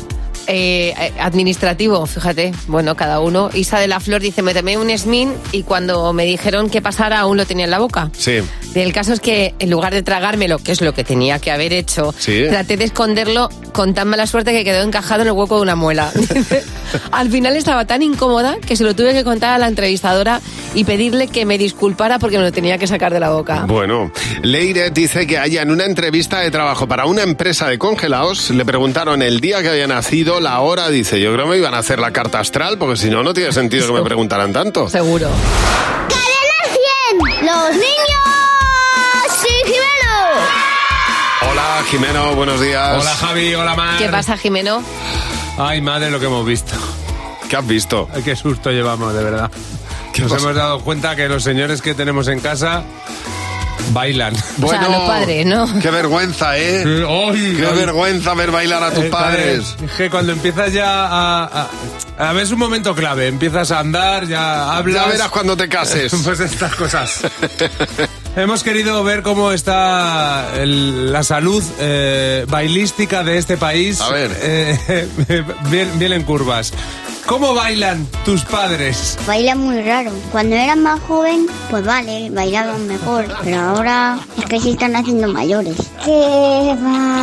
Eh, administrativo, fíjate, bueno, cada uno. Isa de la Flor dice, me tomé un Esmin y cuando me dijeron que pasara aún lo tenía en la boca. Sí. El caso es que en lugar de tragármelo, que es lo que tenía que haber hecho, sí. traté de esconderlo con tan mala suerte que quedó encajado en el hueco de una muela. Al final estaba tan incómoda que se lo tuve que contar a la entrevistadora y pedirle que me disculpara porque me lo tenía que sacar de la boca. Bueno, Leire dice que allá en una entrevista de trabajo para una empresa de congelados le preguntaron el día que había nacido, la hora, dice, yo creo que me iban a hacer la carta astral porque si no, no tiene sentido que me preguntaran tanto. Seguro. ¡Cadena cien! ¡Los niños! ¡Sí, Jimeno! Hola, Jimeno, buenos días. Hola, Javi, hola, Mar. ¿Qué pasa, Jimeno? Ay, madre, lo que hemos visto. ¿Qué has visto? Ay, qué susto llevamos, de verdad. Nos pasa? hemos dado cuenta que los señores que tenemos en casa bailan. Bueno, o sea, los padres, ¿no? Qué vergüenza, ¿eh? Ay, qué ay. vergüenza ver bailar a tus Eh, padres. Es que cuando empiezas ya a, a... A ver, es un momento clave. Empiezas a andar, ya hablas... Ya verás cuando te cases. Pues estas cosas. Hemos querido ver cómo está el- la salud eh, bailística de este país. A ver. Eh, bien, bien en curvas. ¿Cómo bailan tus padres? Baila muy raro. Cuando eran más joven, pues vale, bailaban mejor. Pero ahora es que se están haciendo mayores. Que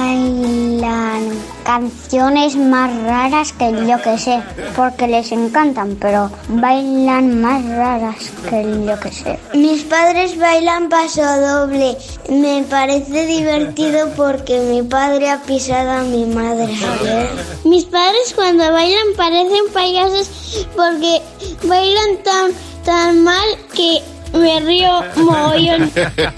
bailan canciones más raras que yo que sé. Porque les encantan, pero bailan más raras que yo que sé. Mis padres bailan paso doble. Me parece divertido porque mi padre ha pisado a mi madre. Mis padres cuando bailan parecen payasos porque bailan tan, tan mal que me río mogollón.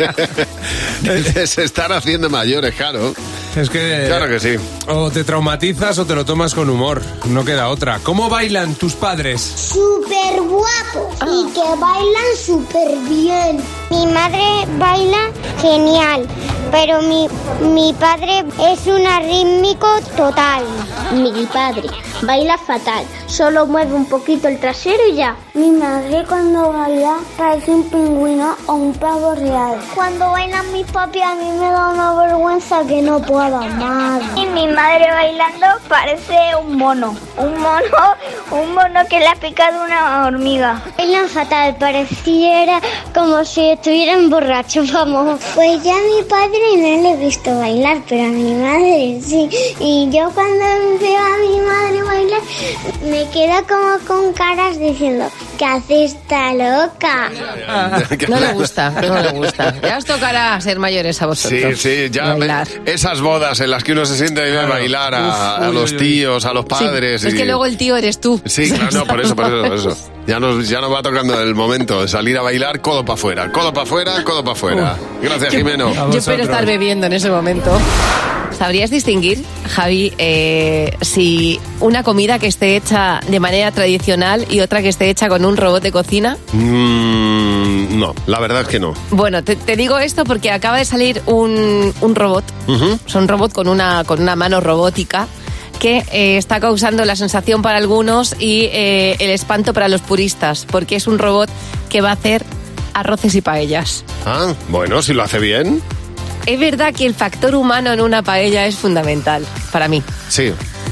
Se están haciendo mayores, claro. Es que... Claro que sí. O te traumatizas o te lo tomas con humor. No queda otra. ¿Cómo bailan tus padres? Súper guapos y que bailan súper bien. Mi madre baila genial, pero mi, mi padre es un arrítmico total. Mi padre baila fatal, solo mueve un poquito el trasero y ya. Mi madre cuando baila parece un pingüino o un pavo real. Cuando bailan mis papi a mí me da una vergüenza que no pueda más. Y mi madre bailando parece un mono, un mono, un mono que le ha picado una hormiga. Bailan fatal, pareciera como si estuvieran borrachos, vamos. Pues ya a mi padre no le he visto bailar, pero a mi madre sí. Y yo cuando veo a mi madre bailar, me quedo como con caras diciendo, ¿qué hace esta loca? Ah, no le gusta, no le gusta. Ya os tocará ser mayores a vosotros. Sí, sí, ya Bailar. me- esas bodas en las que uno se siente a Claro. bailar a, Uf, a uy, los uy, uy. tíos, a los padres. Sí, es y- que luego el tío eres tú. Sí, claro, no, por eso, por eso, por eso. Ya nos, ya nos va tocando el momento de salir a bailar codo para afuera, codo para afuera, codo para afuera. Gracias, Jimeno. Yo espero estar bebiendo en ese momento. ¿Sabrías distinguir, Javi, eh, si una comida que esté hecha de manera tradicional y otra que esté hecha con un robot de cocina? Mm, no, la verdad es que no. Bueno, te, te digo esto porque acaba de salir un, un robot. Ujú. Es un robot con una, con una mano robótica que eh, está causando la sensación para algunos y eh, el espanto para los puristas, porque es un robot que va a hacer arroces y paellas. Ah, bueno, si lo hace bien. Es verdad que el factor humano en una paella es fundamental, para mí. Sí. Sí.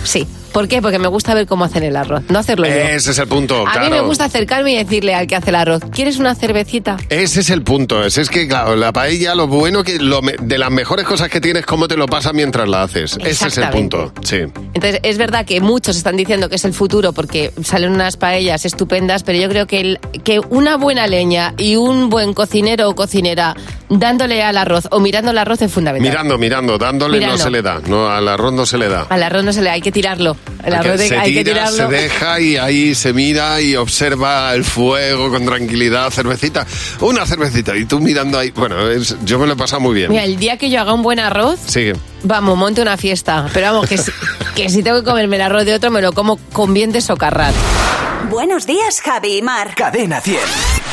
¿Por qué? Porque me gusta ver cómo hacen el arroz, no hacerlo yo. Ese es el punto, A claro. mí me gusta acercarme y decirle al que hace el arroz, ¿quieres una cervecita? Ese es el punto. Ese es que, claro, la paella, lo bueno que lo me- de las mejores cosas que tienes, cómo te lo pasas mientras la haces. Ese es el Exactamente. punto, sí. Entonces, es verdad que muchos están diciendo que es el futuro porque salen unas paellas estupendas, pero yo creo que, el, que una buena leña y un buen cocinero o cocinera dándole al arroz o mirando el arroz es fundamental. Mirando, mirando, dándole Mirando. no se le da. No, al arroz no se le da. Al arroz no se le hay que tirarlo. El Hay que- arroz de- se hay que tira, tirarlo. se deja y ahí se mira y observa el fuego con tranquilidad, cervecita, una cervecita y tú mirando ahí. Bueno, es- yo me lo he pasado muy bien. Mira, el día que yo haga un buen arroz, Sigue. vamos, monte una fiesta. Pero vamos, que si, que si tengo que comerme el arroz de otro, me lo como con bien de socarrat. Buenos días, Javi y Mar. Cadena cien.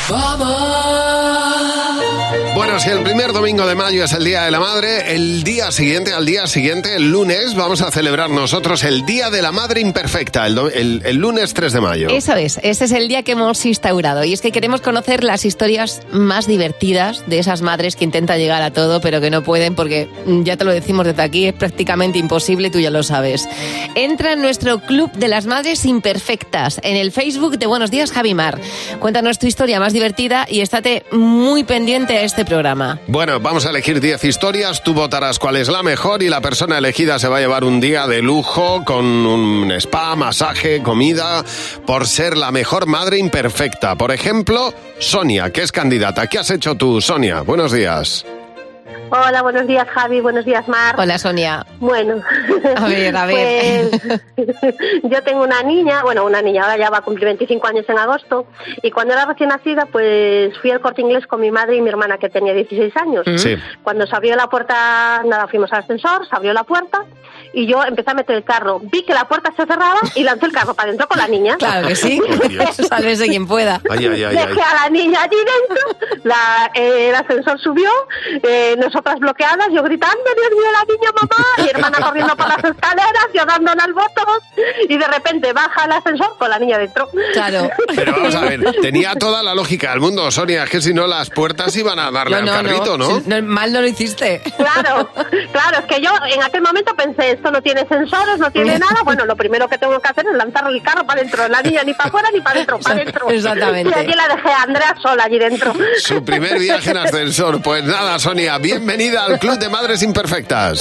Bueno, si el primer domingo de mayo es el Día de la Madre, el día siguiente, al día siguiente, el lunes, vamos a celebrar nosotros el Día de la Madre Imperfecta, el, do- el- el lunes tres de mayo. Eso es, este es el día que hemos instaurado y es que queremos conocer las historias más divertidas de esas madres que intentan llegar a todo pero que no pueden porque, mm, ya te lo decimos desde aquí, es prácticamente imposible, tú ya lo sabes. Entra en nuestro Club de las Madres Imperfectas en el Facebook de Buenos Días, Javi Mar. Cuéntanos tu historia más divertida y estate muy pendiente a este programa. Bueno, vamos a elegir diez historias, tú votarás cuál es la mejor y la persona elegida se va a llevar un día de lujo con un spa, masaje, comida, por ser la mejor madre imperfecta. Por ejemplo, Sonia, que es candidata. ¿Qué has hecho tú, Sonia? Buenos días. Hola, buenos días, Javi. Buenos días, Mar. Hola, Sonia. Bueno, A ver, a ver. pues yo tengo una niña, bueno, una niña, ahora ya va a cumplir veinticinco años en agosto, y cuando era recién nacida, pues fui al Corte Inglés con mi madre y mi hermana, que tenía dieciséis años. Sí. Cuando se abrió la puerta, nada, fuimos al ascensor, se abrió la puerta, y yo empecé a meter el carro. Vi que la puerta se cerraba y lancé el carro para adentro con la niña. Claro que sí. Sálvese quien pueda. Ay, ay, ay, Dejé ay. a la niña allí dentro, la, eh, el ascensor subió, eh, nosotras bloqueadas, yo gritando, Dios mío, la niña, mamá, mi hermana corriendo por las escaleras, yo dándole al botón, y de repente baja el ascensor con la niña dentro. Claro. Pero vamos a ver, tenía toda la lógica del mundo, Sonia, es que si no las puertas iban a darle al carrito, ¿no? Sí, no, mal no lo hiciste. Claro, claro, es que yo en aquel momento pensé, esto no tiene sensores, no tiene nada, bueno, lo primero que tengo que hacer es lanzar el carro para adentro, la niña ni para afuera ni para adentro, para adentro. Exactamente. Y allí la dejé a Andrea sola allí dentro. Su primer viaje en ascensor. Pues nada, Sonia, bienvenida al Club de Madres Imperfectas.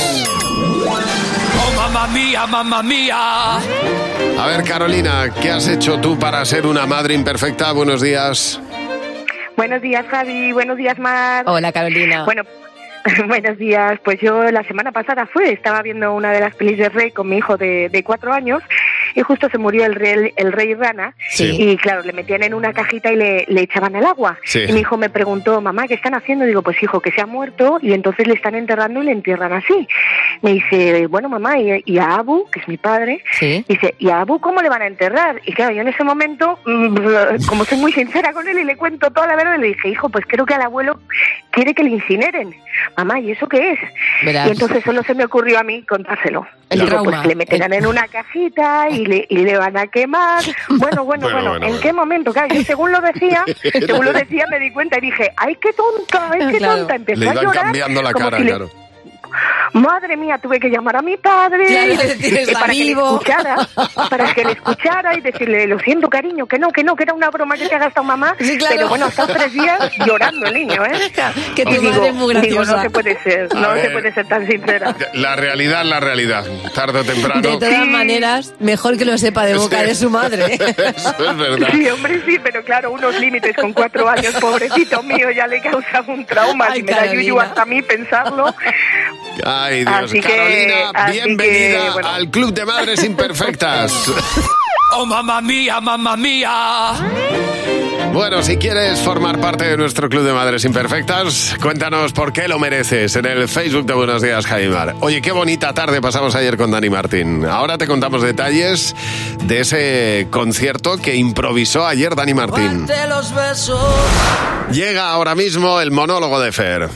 Oh, mamma mía, mamma mía. A ver, Carolina, ¿qué has hecho tú para ser una madre imperfecta? Buenos días. Buenos días, Javi. Buenos días, Mar. Hola, Carolina. Bueno, buenos días. Pues yo la semana pasada fue, estaba viendo una de las pelis de Rey con mi hijo de, de cuatro años y justo se murió el rey, el rey Rana. Sí. Y claro, le metían en una cajita y le, le echaban el agua. Sí. Y mi hijo me preguntó, mamá, ¿qué están haciendo? Digo, pues hijo, que se ha muerto y entonces le están enterrando y le entierran así. Me dice, bueno, mamá, ¿y, y a Abu, que es mi padre? Sí. Dice, ¿y a Abu cómo le van a enterrar? Y claro, yo en ese momento, mm, como soy muy sincera con él y le cuento toda la verdad, le dije, hijo, pues creo que al abuelo quiere que le incineren. Mamá, ¿y eso qué es? Verás. Y entonces solo se me ocurrió a mí contárselo. El Digo, trauma. pues que le meterán en una cajita y le, y le van a quemar. Bueno, bueno, Bueno, bueno, bueno, ¿en bueno. qué momento? Claro, yo según lo decía, según lo decía me di cuenta y dije, ¡ay, qué tonta, ay, qué Claro. tonta! Empezó Le a iban llorar. cambiando la como cara, si le- claro. Madre mía, tuve que llamar a mi padre Claro, y- decir, y está para que le vivo. escuchara, para que le escuchara y decirle, lo siento, cariño, que no, que no, que era una broma que te ha gastado mamá. Sí, claro. Pero bueno, ha estado tres días llorando el niño, ¿eh? Que tu Y digo, madre es muy digo, graciosa. no se puede ser, A no ver. se puede ser tan sincera. La realidad, la realidad. Tarde o temprano. De todas maneras, mejor que lo sepa de boca de su madre. Eso es verdad. Sí, hombre, sí, pero claro, unos límites con cuatro años, pobrecito mío, ya le causa un trauma. Ay, Si me da yuyu Carolina. hasta a mí pensarlo. Ay, Dios. Así que- Carolina, así bienvenida que, bueno. al Club de Madres Imperfectas. Oh, mamma mía, mamma mía. Bueno, si quieres formar parte de nuestro Club de Madres Imperfectas, cuéntanos por qué lo mereces en el Facebook de Buenos Días, Jaimar. Oye, qué bonita tarde pasamos ayer con Dani Martín. Ahora te contamos detalles de ese concierto que improvisó ayer Dani Martín. De los besos. Llega ahora mismo el monólogo de Fer.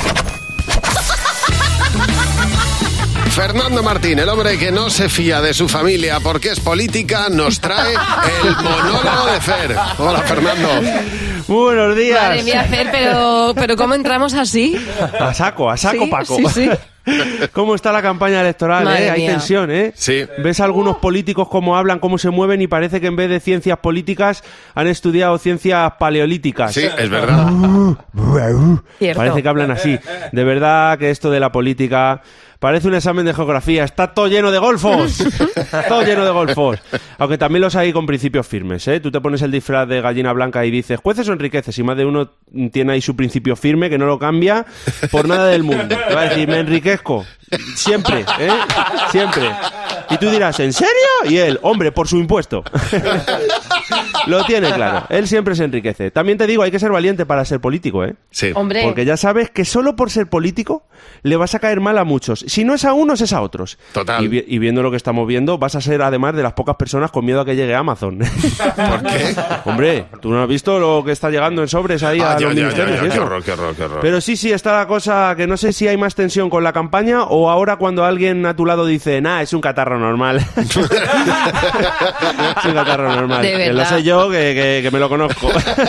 Fernando Martín, el hombre que no se fía de su familia porque es política, nos trae el monólogo de Fer. Hola, Fernando. Buenos días. Madre mía, Fer, pero, pero ¿cómo entramos así? A saco, a saco, Sí, Paco. sí, sí. ¿Cómo está la campaña electoral? Madre ¿eh? Hay mía. tensión, ¿eh? Sí. Ves a algunos políticos cómo hablan, cómo se mueven y parece que en vez de ciencias políticas han estudiado ciencias paleolíticas. Sí, es verdad. Cierto. Parece que hablan así. De verdad que esto de la política parece un examen de geografía. Está todo lleno de golfos. Todo lleno de golfos. Aunque también los hay con principios firmes, ¿eh? Tú te pones el disfraz de gallina blanca y dices, ¿jueces o enriqueces? Y más de uno tiene ahí su principio firme que no lo cambia por nada del mundo. Te va a decir, me enriquezco. Siempre, ¿eh? Siempre. Y tú dirás, ¿en serio? Y él, hombre, por su impuesto. Lo tiene claro. Él siempre se enriquece. También te digo, hay que ser valiente para ser político, ¿eh? Sí. Hombre. Porque ya sabes que solo por ser político le vas a caer mal a muchos. Si no es a unos, es a otros. Total. Y, vi- y viendo lo que estamos viendo, vas a ser además de las pocas personas con miedo a que llegue Amazon. ¿Por qué? Hombre, ¿tú no has visto lo que está llegando en sobres ahí Ah, a ya, los ya, ministerios ya, y ya, qué eso? horror, qué horror, qué horror. Pero sí, sí, está la cosa que no sé si hay más tensión con la campaña o ahora cuando alguien a tu lado dice, nah, es un catarro normal. Es un catarro normal. De Que lo verdad. sé yo, que, que- que me lo conozco.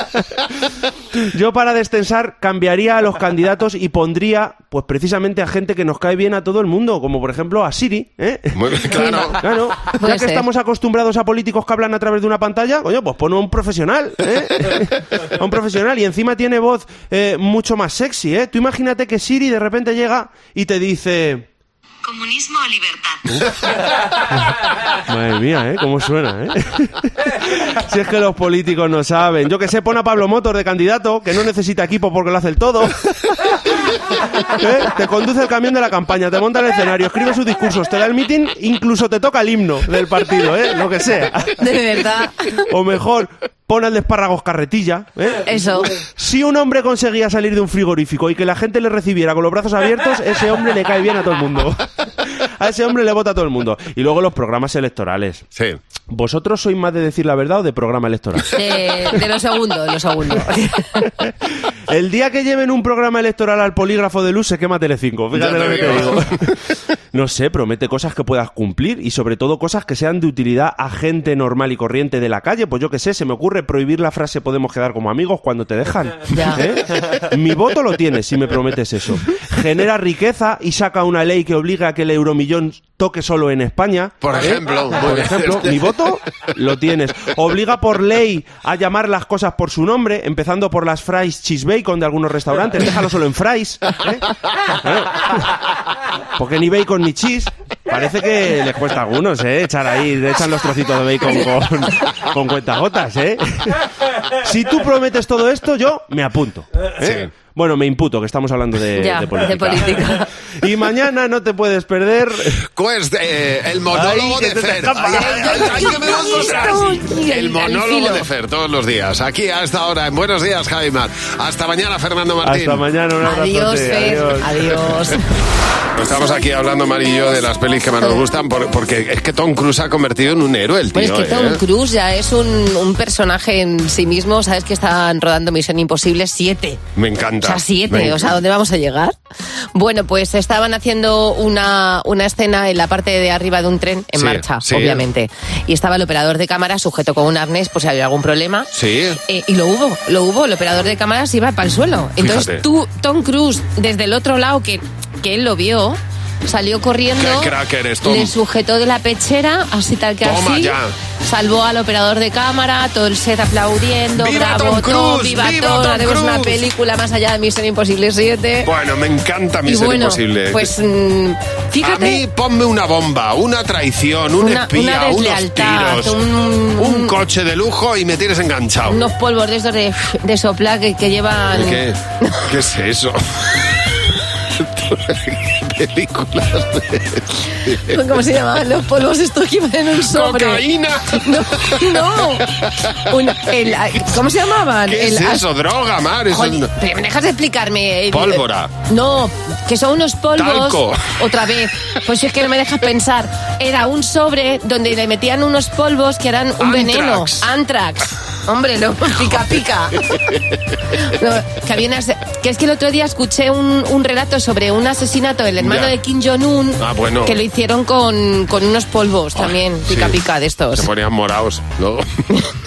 Yo para destensar cambiaría a los candidatos y pondría, pues precisamente a gente que nos cae bien a todo el mundo, como por ejemplo a Siri, ¿eh? Muy bien, claro. Claro, Puede ya que ser. estamos acostumbrados a políticos que hablan a través de una pantalla, coño, pues pon a un profesional, ¿eh? A un profesional y encima tiene voz eh, mucho más sexy, ¿eh? Tú imagínate que Siri de repente llega y te dice... Comunismo o libertad. Madre mía, ¿eh? ¿Cómo suena, eh? Si es que los políticos no saben. Yo que sé, pon a Pablo Motos de candidato, que no necesita equipo porque lo hace el todo. ¿Eh? Te conduce el camión de la campaña, te monta el escenario, escribe sus discursos, te da el meeting, incluso te toca el himno del partido, ¿eh? Lo que sea. De verdad. O mejor, pon al de espárragos carretilla, ¿eh? Eso. Si un hombre conseguía salir de un frigorífico y que la gente le recibiera con los brazos abiertos, ese hombre le cae bien a todo el mundo. A ese hombre le vota a todo el mundo. Y luego los programas electorales. Sí. ¿Vosotros sois más de decir la verdad o de programa electoral? De, de lo segundo, de lo segundo. El día que lleven un programa electoral al polígrafo de luz se quema Telecinco. Fíjate Ya te lo que te digo. digo. No sé, promete cosas que puedas cumplir y sobre todo cosas que sean de utilidad a gente normal y corriente de la calle. Pues yo qué sé, se me ocurre prohibir la frase podemos quedar como amigos cuando te dejan. Ya. ¿Eh? Mi voto lo tienes si me prometes eso. Genera riqueza y saca una ley que obliga a que el euromillón toque solo en España. Por ¿eh? ejemplo. Por ejemplo, mi voto lo tienes. Obliga por ley a llamar las cosas por su nombre, empezando por las fries cheese bacon de algunos restaurantes. Déjalo solo en fries. ¿eh? Claro. Porque ni bacon ni cheese. Parece que les cuesta a algunos, ¿eh? Echar ahí, le echan los trocitos de bacon con, con cuentagotas, ¿eh? Si tú prometes todo esto, yo me apunto. ¿eh? Sí. Bueno, me imputo, que estamos hablando de, Ya, de política. de política. Y mañana no te puedes perder... Pues eh, el monólogo Ay, que de se te Fer. escapa. Ay, ay, ay, ay, que me va a encontrar. El monólogo de Fer todos los días. Aquí a esta hora en Buenos Días, Javi Mar. Hasta mañana, Fernando Martín. Hasta mañana, un abrazo. Adiós, Fer. Adiós. Estamos aquí hablando, Mari y yo, de las pelis que más nos gustan por- porque es que Tom Cruise ha convertido en un héroe el tío. Pues es que Tom ¿eh? Cruise ya es un, un personaje en sí mismo. Sabes que están rodando Misión Imposible siete. Me O encanta. sea, Me siete. O encanta. sea, ¿dónde vamos a llegar? Bueno, pues estaban haciendo una, una escena en la parte de arriba de un tren en Sí, marcha, sí. obviamente. Y estaba el operador de cámara sujeto con un arnés por si había algún problema. Sí. Eh, y lo hubo, lo hubo. El operador de cámaras iba para el suelo. Entonces Fíjate. tú, Tom Cruise, desde el otro lado que, que él lo vio, salió corriendo, Qué crack eres, Tom. le sujetó de la pechera, así tal que Toma así, ya. salvó al operador de cámara, todo el set aplaudiendo, ¡Viva bravo, Tom Cruise! viva, ¡Viva Tom, Tom haremos una Cruise! película más allá de Misión Imposible siete. Bueno, me encanta Y Misión bueno, Imposible. pues mm, fíjate, A mí ponme una bomba, una traición, un Una- espía, una unos deslealtad, tiros, un- un coche de lujo y me tienes enganchado. unos polvos de estos de, de soplar que, que llevan... ¿Qué? ¿Qué es eso? Películas de... ¿Cómo se llamaban los polvos estos que iban en un sobre? ¡Cocaína! No, no. Un- el- ¿Cómo se llamaban? ¿Qué es El- eso? Droga, Mar. Eso Joder, es- pero me dejas de explicarme. El- Pólvora. No, que son unos polvos. Talco. Otra vez. Pues es que no me dejas pensar. Era un sobre donde le metían unos polvos que eran un Antrax. veneno. Antrax. Hombre, no, pica pica. No, que, había unas- que es que el otro día escuché un, un relato sobre un asesinato del hermano Ya. de Kim Jong-un Ah, bueno. que lo hicieron con, con unos polvos también, pica Sí. pica de estos. Se ponían morados, ¿no?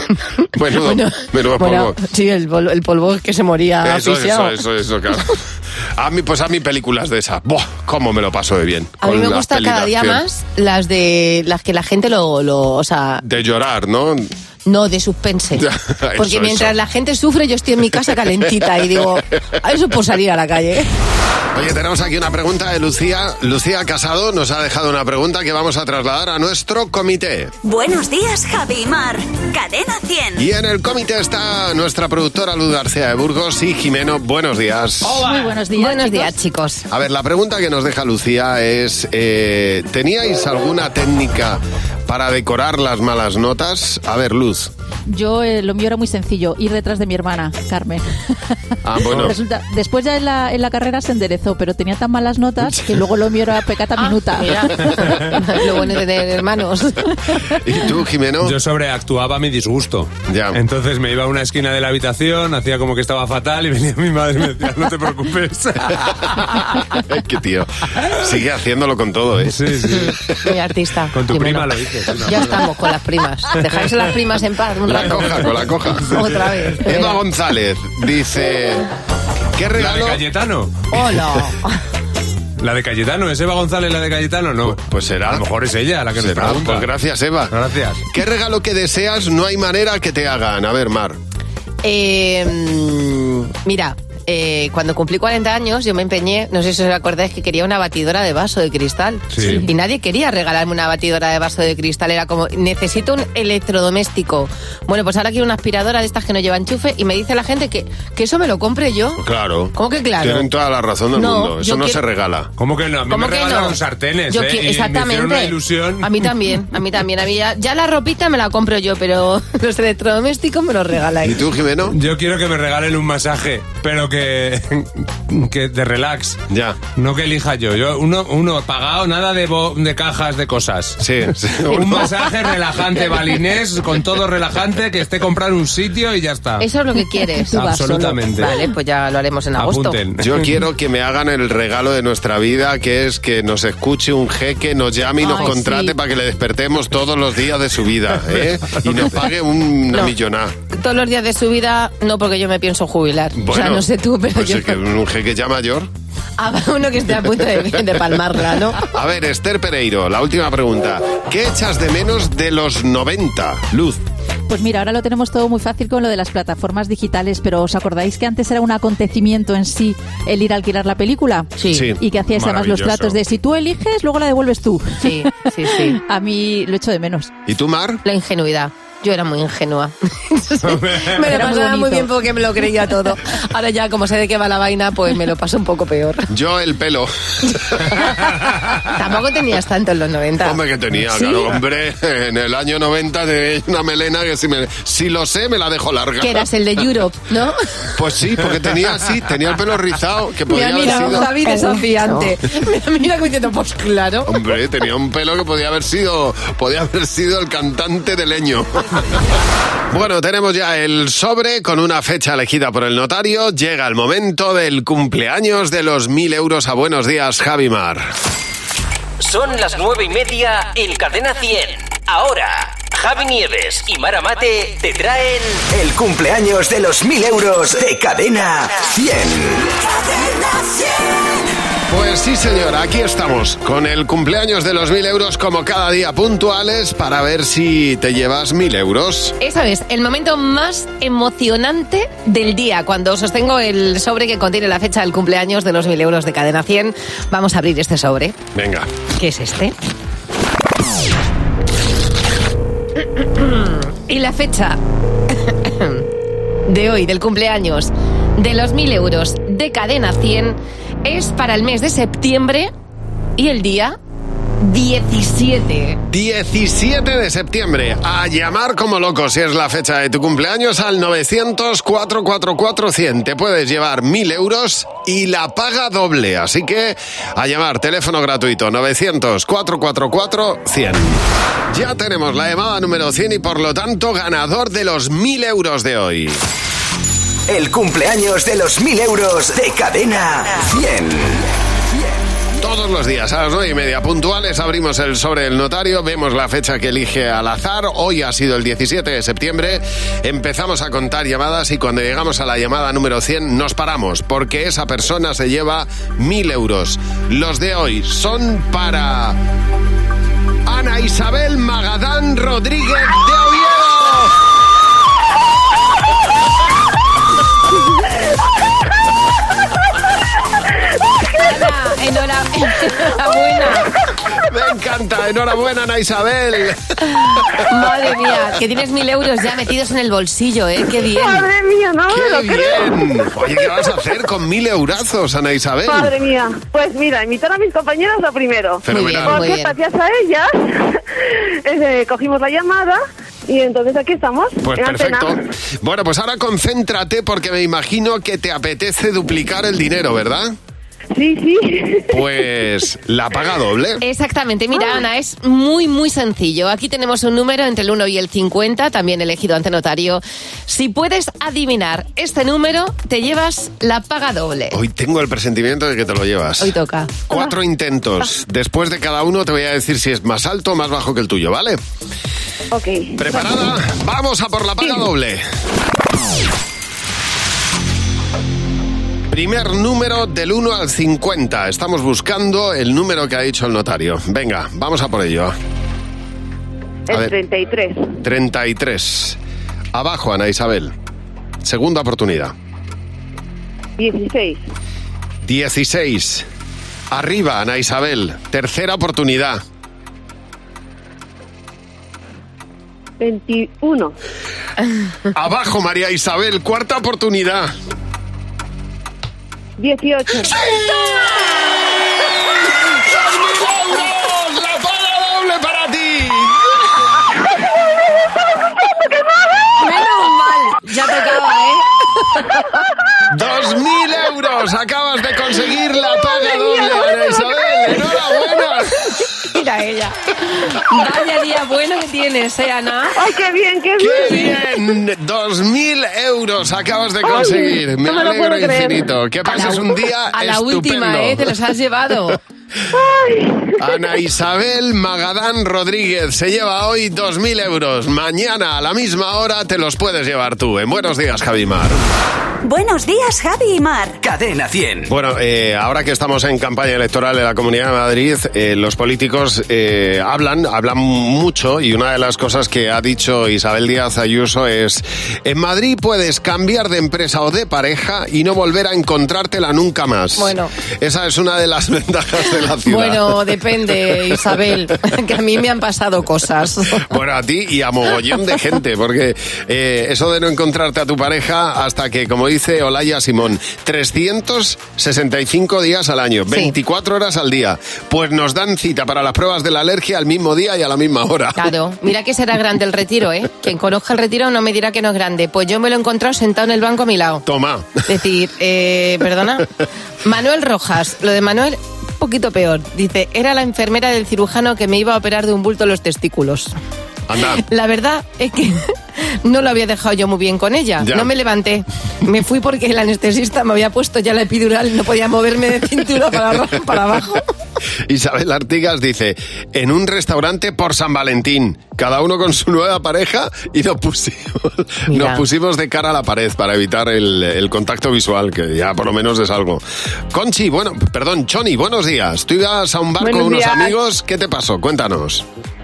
Menudo, Bueno, menudo bueno, polvo. sí, el, pol- el polvo que se moría Eso, asfixiado. eso, eso, eso, claro. A mí, pues a mí películas de esas. ¡Buah! ¿Cómo me lo paso de bien? A mí con me las gusta pelis de cada día acción. más las de las que la gente lo, lo o sea, De llorar, ¿no? no, de suspense. Porque Eso, mientras eso. la gente sufre, yo estoy en mi casa calentita y digo, a eso por salir a la calle. Oye, tenemos aquí una pregunta de Lucía. Lucía Casado nos ha dejado una pregunta que vamos a trasladar a nuestro comité. Buenos días, Javi y Mar. Cadena cien. Y en el comité está nuestra productora Luz García de Burgos y Jimeno. Buenos días. Muy buenos días. Buenos días, chicos. A ver, la pregunta que nos deja Lucía es, eh, ¿teníais alguna técnica para decorar las malas notas? A ver, Luz. Yo, eh, lo mío era muy sencillo, ir detrás de mi hermana, Carmen. Ah, bueno. Resulta, después ya en la, en la carrera se enderezó, pero tenía tan malas notas que luego lo mío era pecata minuta. Mira, lo bueno de tener hermanos. ¿Y tú, Jimeno? Yo sobreactuaba mi disgusto. Ya. Entonces me iba a una esquina de la habitación, hacía como que estaba fatal y venía mi madre y me decía, no te preocupes. Qué tío. Sigue haciéndolo con todo, ¿eh? Sí, sí. Muy artista. Con tu Jimeno. prima lo hice. sí, no. Ya estamos con las primas. Dejáis a las primas en paz un La rato. coja, con la coja. Otra vez. Eva González dice... ¿Qué ¿La de regalo? Cayetano? Hola. ¿La de Cayetano? ¿Es Eva González la de Cayetano? No. Pues será. A lo mejor es ella la que nos Será. pregunta. Pues gracias, Eva. Gracias. ¿Qué regalo que deseas no hay manera que te hagan? A ver, Mar. Eh, mm, mira, eh, cuando cumplí cuarenta años yo me empeñé, no sé si os acordáis, que quería una batidora de vaso de cristal. Sí. Y nadie quería regalarme una batidora de vaso de cristal. Era como, necesito un electrodoméstico. Bueno, pues ahora quiero una aspiradora de estas que no lleva enchufe y me dice la gente que, que eso me lo compre yo. Claro. ¿Cómo que claro? Tienen toda la razón del No, mundo. Eso yo no quiero- se regala. ¿Cómo que no? A mí ¿Cómo me que regalaron no? sartenes, Yo ¿eh? qui- Y me exactamente. hicieron una ilusión. A mí también, a mí también. A mí ya, ya la ropita me la compro yo, pero los electrodomésticos me los regaláis. ¿Y tú, Jimeno? Yo quiero que me regalen un masaje, pero que, que de relax. Ya. No que elija yo. Yo uno, uno pagado, nada de, bo- de cajas de cosas. Sí. sí. Un masaje relajante, balinés, con todo relajante, que esté comprar un sitio y ya está. Eso es lo que quieres. Tú vas Absolutamente. solo. Vale, pues ya lo haremos en agosto. Apunten. Yo quiero que me hagan el regalo de nuestra vida, que es que nos escuche un jeque, nos llame y nos Ay, contrate sí. para que le despertemos todos los días de su vida, ¿eh? Y nos pague una No. millonada. Todos los días de su vida, no, porque yo me pienso jubilar. o sea, no sé tú, pero pues yo... es que un jeque ya mayor. Habrá uno que esté a punto de, de palmarla, ¿no? A ver, Esther Pereiro, la última pregunta. ¿Qué echas de menos de los noventa? Luz. Pues mira, ahora lo tenemos todo muy fácil con lo de las plataformas digitales, pero ¿os acordáis que antes era un acontecimiento en sí el ir a alquilar la película? Sí. Sí. Y que hacíais además los Maravilloso. tratos de si tú eliges, luego la devuelves tú. Sí, sí, sí. A mí lo echo de menos. ¿Y tú, Mar? La ingenuidad. Yo era muy ingenua. me lo Era muy pasaba muy, bonito. bien porque me lo creía todo. Ahora ya, como sé de qué va la vaina, pues me lo paso un poco peor. Yo el pelo. Tampoco tenías tanto en los noventa. Hombre, que tenía, ¿Sí? claro, hombre. En el año noventa tenía una melena que si, me, si lo sé me la dejo larga. Que eras el de Europe, ¿no? Pues sí, porque tenía así, tenía el pelo rizado, que podía Mira, haber mira, sido... Javi desafiante. Mira, mira como diciendo, pues claro. Hombre, tenía un pelo que podía haber sido, podía haber sido el cantante de Leño. Bueno, tenemos ya el sobre con una fecha elegida por el notario. Llega el momento del cumpleaños de los mil euros a Buenos Días, Javi Mar. Son las nueve y media en Cadena cien. Ahora, Javi Nieves y Mara Mate te traen El cumpleaños de los mil euros de Cadena cien. Pues sí, señor, aquí estamos, con el cumpleaños de los mil euros como cada día puntuales para ver si te llevas mil euros. Esa es el momento más emocionante del día, cuando os sostengo el sobre que contiene la fecha del cumpleaños de los mil euros de Cadena cien. Vamos a abrir este sobre. Venga. ¿Qué es este? Y la fecha de hoy, del cumpleaños de los mil euros de Cadena cien, es para el mes de septiembre y el día diecisiete. diecisiete de septiembre. A llamar como loco si es la fecha de tu cumpleaños al novecientos, cuatrocientos cuarenta y cuatro, cien. Te puedes llevar mil euros y la paga doble. Así que a llamar, teléfono gratuito novecientos, cuatrocientos cuarenta y cuatro, cien. Ya tenemos la llamada número cien y por lo tanto ganador de los mil euros de hoy. El cumpleaños de los mil euros de Cadena cien. Todos los días a las nueve y media puntuales abrimos el sobre del notario, vemos la fecha que elige al azar. Hoy ha sido el diecisiete de septiembre. Empezamos a contar llamadas y cuando llegamos a la llamada número cien nos paramos porque esa persona se lleva mil euros. Los de hoy son para Ana Isabel Magadán Rodríguez de Oviedo. Enhora- enhorabuena. Me encanta, enhorabuena, Ana Isabel. Madre mía, que tienes mil euros ya metidos en el bolsillo, ¿eh? Qué bien. Madre mía, no me lo ¡Qué creo. bien! Oye, ¿qué vas a hacer con mil eurazos, Ana Isabel? Madre mía. Pues mira, invitar a mis compañeras lo primero. Fenomenal. Porque Muy bien. gracias a ellas eh, cogimos la llamada y entonces aquí estamos. Pues en perfecto. antena. Bueno, pues ahora concéntrate porque me imagino que te apetece duplicar el dinero, ¿verdad? Sí, sí. Pues la paga doble. Exactamente, mira Ana, es muy muy sencillo. Aquí tenemos un número entre el uno y el cincuenta, también elegido ante notario. Si puedes adivinar este número, te llevas la paga doble. Hoy tengo el presentimiento de que te lo llevas. Hoy toca. Cuatro intentos. Después de cada uno te voy a decir si es más alto o más bajo que el tuyo, ¿vale? Ok. ¿Preparada? Vamos a por la paga doble. Primer número del uno al cincuenta. Estamos buscando el número que ha dicho el notario. Venga, vamos a por ello. A El ver. treinta y tres. treinta y tres. Abajo, Ana Isabel. Segunda oportunidad. dieciséis. dieciséis. Arriba, Ana Isabel. Tercera oportunidad. veintiuno. Abajo, María Isabel. Cuarta oportunidad. dieciocho. ¡La paga doble para ti! Menos mal, ya tocaba, ¿eh? ¡Dos mil euros! Acabas de conseguir la paga doble, Ana Isabel. ¡Enhorabuena! Mira ella. Vaya día bueno que tienes, ¿eh, Ana? ¡Ay, qué bien, qué bien! ¡Qué bien! Dos mil euros acabas de conseguir. Ay, Me no me lo alegro puedo creer. infinito. Que pases un día A la estupendo. última, ¿eh? Te los has llevado. Ana Isabel Magadán Rodríguez se lleva hoy dos mil euros. Mañana a la misma hora te los puedes llevar tú. En Buenos Días, Javi Mar. Buenos días, Javi y Mar. Cadena cien. Bueno, eh, ahora que estamos en campaña electoral en la Comunidad de Madrid, eh, los políticos eh, hablan, hablan mucho y una de las cosas que ha dicho Isabel Díaz Ayuso es: en Madrid puedes cambiar de empresa o de pareja y no volver a encontrártela nunca más. Bueno. Esa es una de las ventajas de la ciudad. Bueno, depende, Isabel, que a mí me han pasado cosas. Bueno, a ti y a mogollón de gente, porque eh, eso de no encontrarte a tu pareja hasta que, como dice Olaya Simón, trescientos sesenta y cinco días al año, veinticuatro horas al día, pues nos dan cita para las pruebas de la alergia al mismo día y a la misma hora. Claro, mira que será grande el retiro, ¿eh? Quien conozca el retiro no me dirá que no es grande. Pues yo me lo he encontrado sentado en el banco a mi lado. Toma. Decir, eh, perdona, Manuel Rojas, lo de Manuel, un poquito peor. Dice, era la enfermera del cirujano que me iba a operar de un bulto en los testículos. Anda. La verdad es que no lo había dejado yo muy bien con ella. Ya. No me levanté. Me fui porque el anestesista me había puesto ya la epidural y no podía moverme de cintura para, para abajo. Isabel Artigas dice, en un restaurante por San Valentín, cada uno con su nueva pareja y nos pusimos, Mira. nos pusimos de cara a la pared para evitar el, el contacto visual, que ya por lo menos es algo. Conchi, bueno, perdón, Choni, buenos días. Tú ibas a un bar Buenos con unos días. amigos, ¿qué te pasó? Cuéntanos.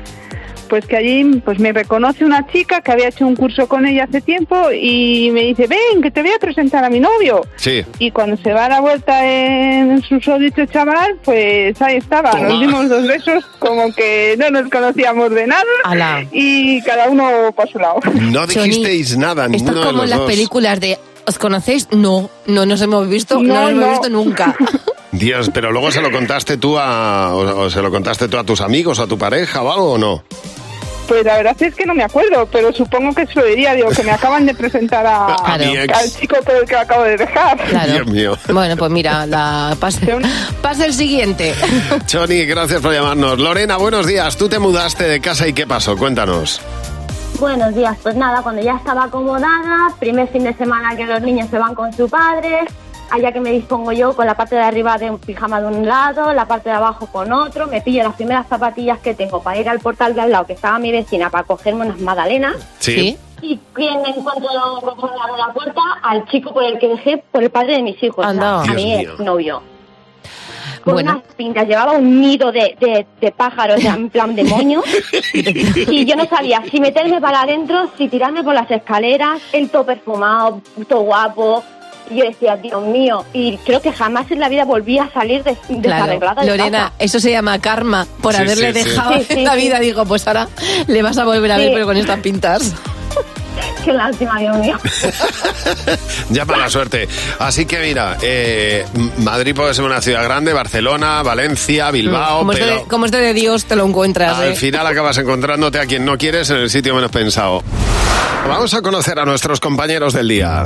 Pues que allí pues me reconoce una chica que había hecho un curso con ella hace tiempo y me dice, ven, que te voy a presentar a mi novio. Sí. Y cuando se va a la vuelta en su dicho chaval, pues ahí estaba. Toma. Nos dimos dos besos como que no nos conocíamos de nada. Ala. Y cada uno por su lado. No dijisteis nada, Esto ninguno es de como los en las dos. películas de ¿os conocéis? No, no nos hemos visto, no, No, nos hemos no. visto nunca. Dios, pero luego se lo contaste tú a, o, o se lo contaste tú a tus amigos o a tu pareja o algo, ¿o no? Pues la verdad es que no me acuerdo, pero supongo que se lo diría, digo, que me acaban de presentar a, A mi ex. al chico por el que acabo de dejar. Claro. Dios mío. Bueno, pues mira, la pase, pase el siguiente. Choni, gracias por llamarnos. Lorena, buenos días. Tú te mudaste de casa y ¿qué pasó? Cuéntanos. Buenos días, pues nada, cuando ya estaba acomodada, primer fin de semana que los niños se van con su padre, allá que me dispongo yo con la parte de arriba de un pijama de un lado, la parte de abajo con otro, me pillo las primeras zapatillas que tengo para ir al portal de al lado, que estaba mi vecina, para cogerme unas magdalenas. Sí. Y en cuanto abro la puerta, al chico por el que dejé, por el padre de mis hijos, Anda. a mi Dios ex novio. Con Bueno. unas pintas, llevaba un nido de, de, de pájaros, o sea, en plan demonio. Y yo no sabía si meterme para adentro, si tirarme por las escaleras, el todo perfumado, todo guapo. Y yo decía, Dios mío, y creo que jamás en la vida volví a salir des- desarreglada Claro, de Lorena, casa. eso se llama karma, por Sí, haberle sí, sí. dejado Sí, sí, en la sí. vida. Digo, pues ahora le vas a volver a ver, Sí. pero con estas pintas. Qué lástima, Dios mío. Ya para la suerte. Así que mira, eh, Madrid puede ser una ciudad grande, Barcelona, Valencia, Bilbao, Como esto, pero de, como esto de Dios te lo encuentras, al ¿eh? final acabas encontrándote a quien no quieres en el sitio menos pensado. Vamos a conocer a nuestros compañeros del día.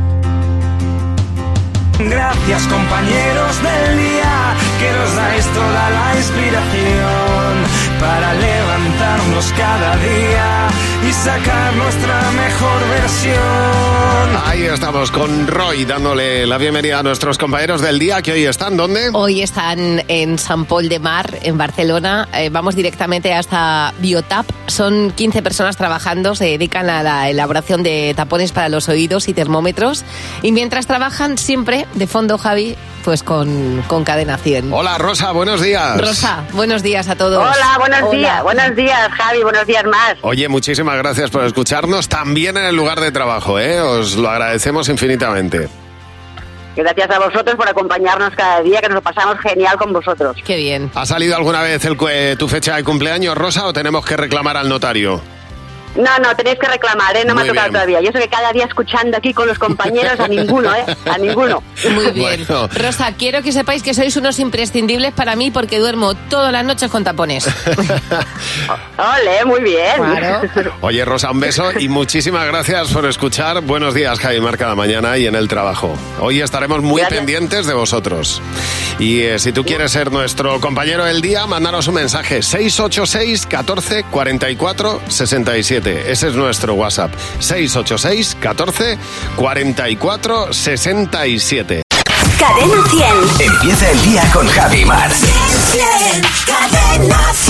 Gracias compañeros del día, que nos dais toda la inspiración para levantarnos cada día y sacar nuestra mejor versión. Ahí estamos con Roy dándole la bienvenida a nuestros compañeros del día que hoy están, ¿dónde? Hoy están en Sant Pol de Mar, en Barcelona. Eh, vamos directamente hasta Biotap. Son quince personas trabajando, se dedican a la elaboración de tapones para los oídos y termómetros. Y mientras trabajan, siempre de fondo, Javi, pues con, con Cadena cien. Hola Rosa, buenos días. Rosa, buenos días a todos. Hola, buenos Hola. días. Buenos días, Javi. Buenos días más. Oye, muchísimas gracias por escucharnos también en el lugar de trabajo, ¿eh? Os lo agradecemos infinitamente. Gracias a vosotros por acompañarnos cada día, que nos lo pasamos genial con vosotros. Qué bien. ¿Ha salido alguna vez el, cu- tu fecha de cumpleaños, Rosa, o tenemos que reclamar al notario? No, no, tenéis que reclamar, ¿eh? No me Muy ha tocado bien. todavía. Yo sé que cada día escuchando aquí con los compañeros, a ninguno, ¿eh? A ninguno. Muy bien. Bueno. Rosa, quiero que sepáis que sois unos imprescindibles para mí porque duermo todas las noches con tapones. Ole, muy bien. Claro. Oye, Rosa, un beso y muchísimas gracias por escuchar. Buenos días, Javi Mar, cada mañana y en el trabajo. Hoy estaremos muy Gracias. pendientes de vosotros. Y eh, si tú quieres ser nuestro compañero del día, mándanos un mensaje seis ocho seis, catorce, cuarenta y cuatro, sesenta y siete. Ese es nuestro WhatsApp. seis ocho seis, catorce, cuarenta y cuatro, sesenta y siete. Cadena cien. Empieza el día con Javi Mar. Cadena cien.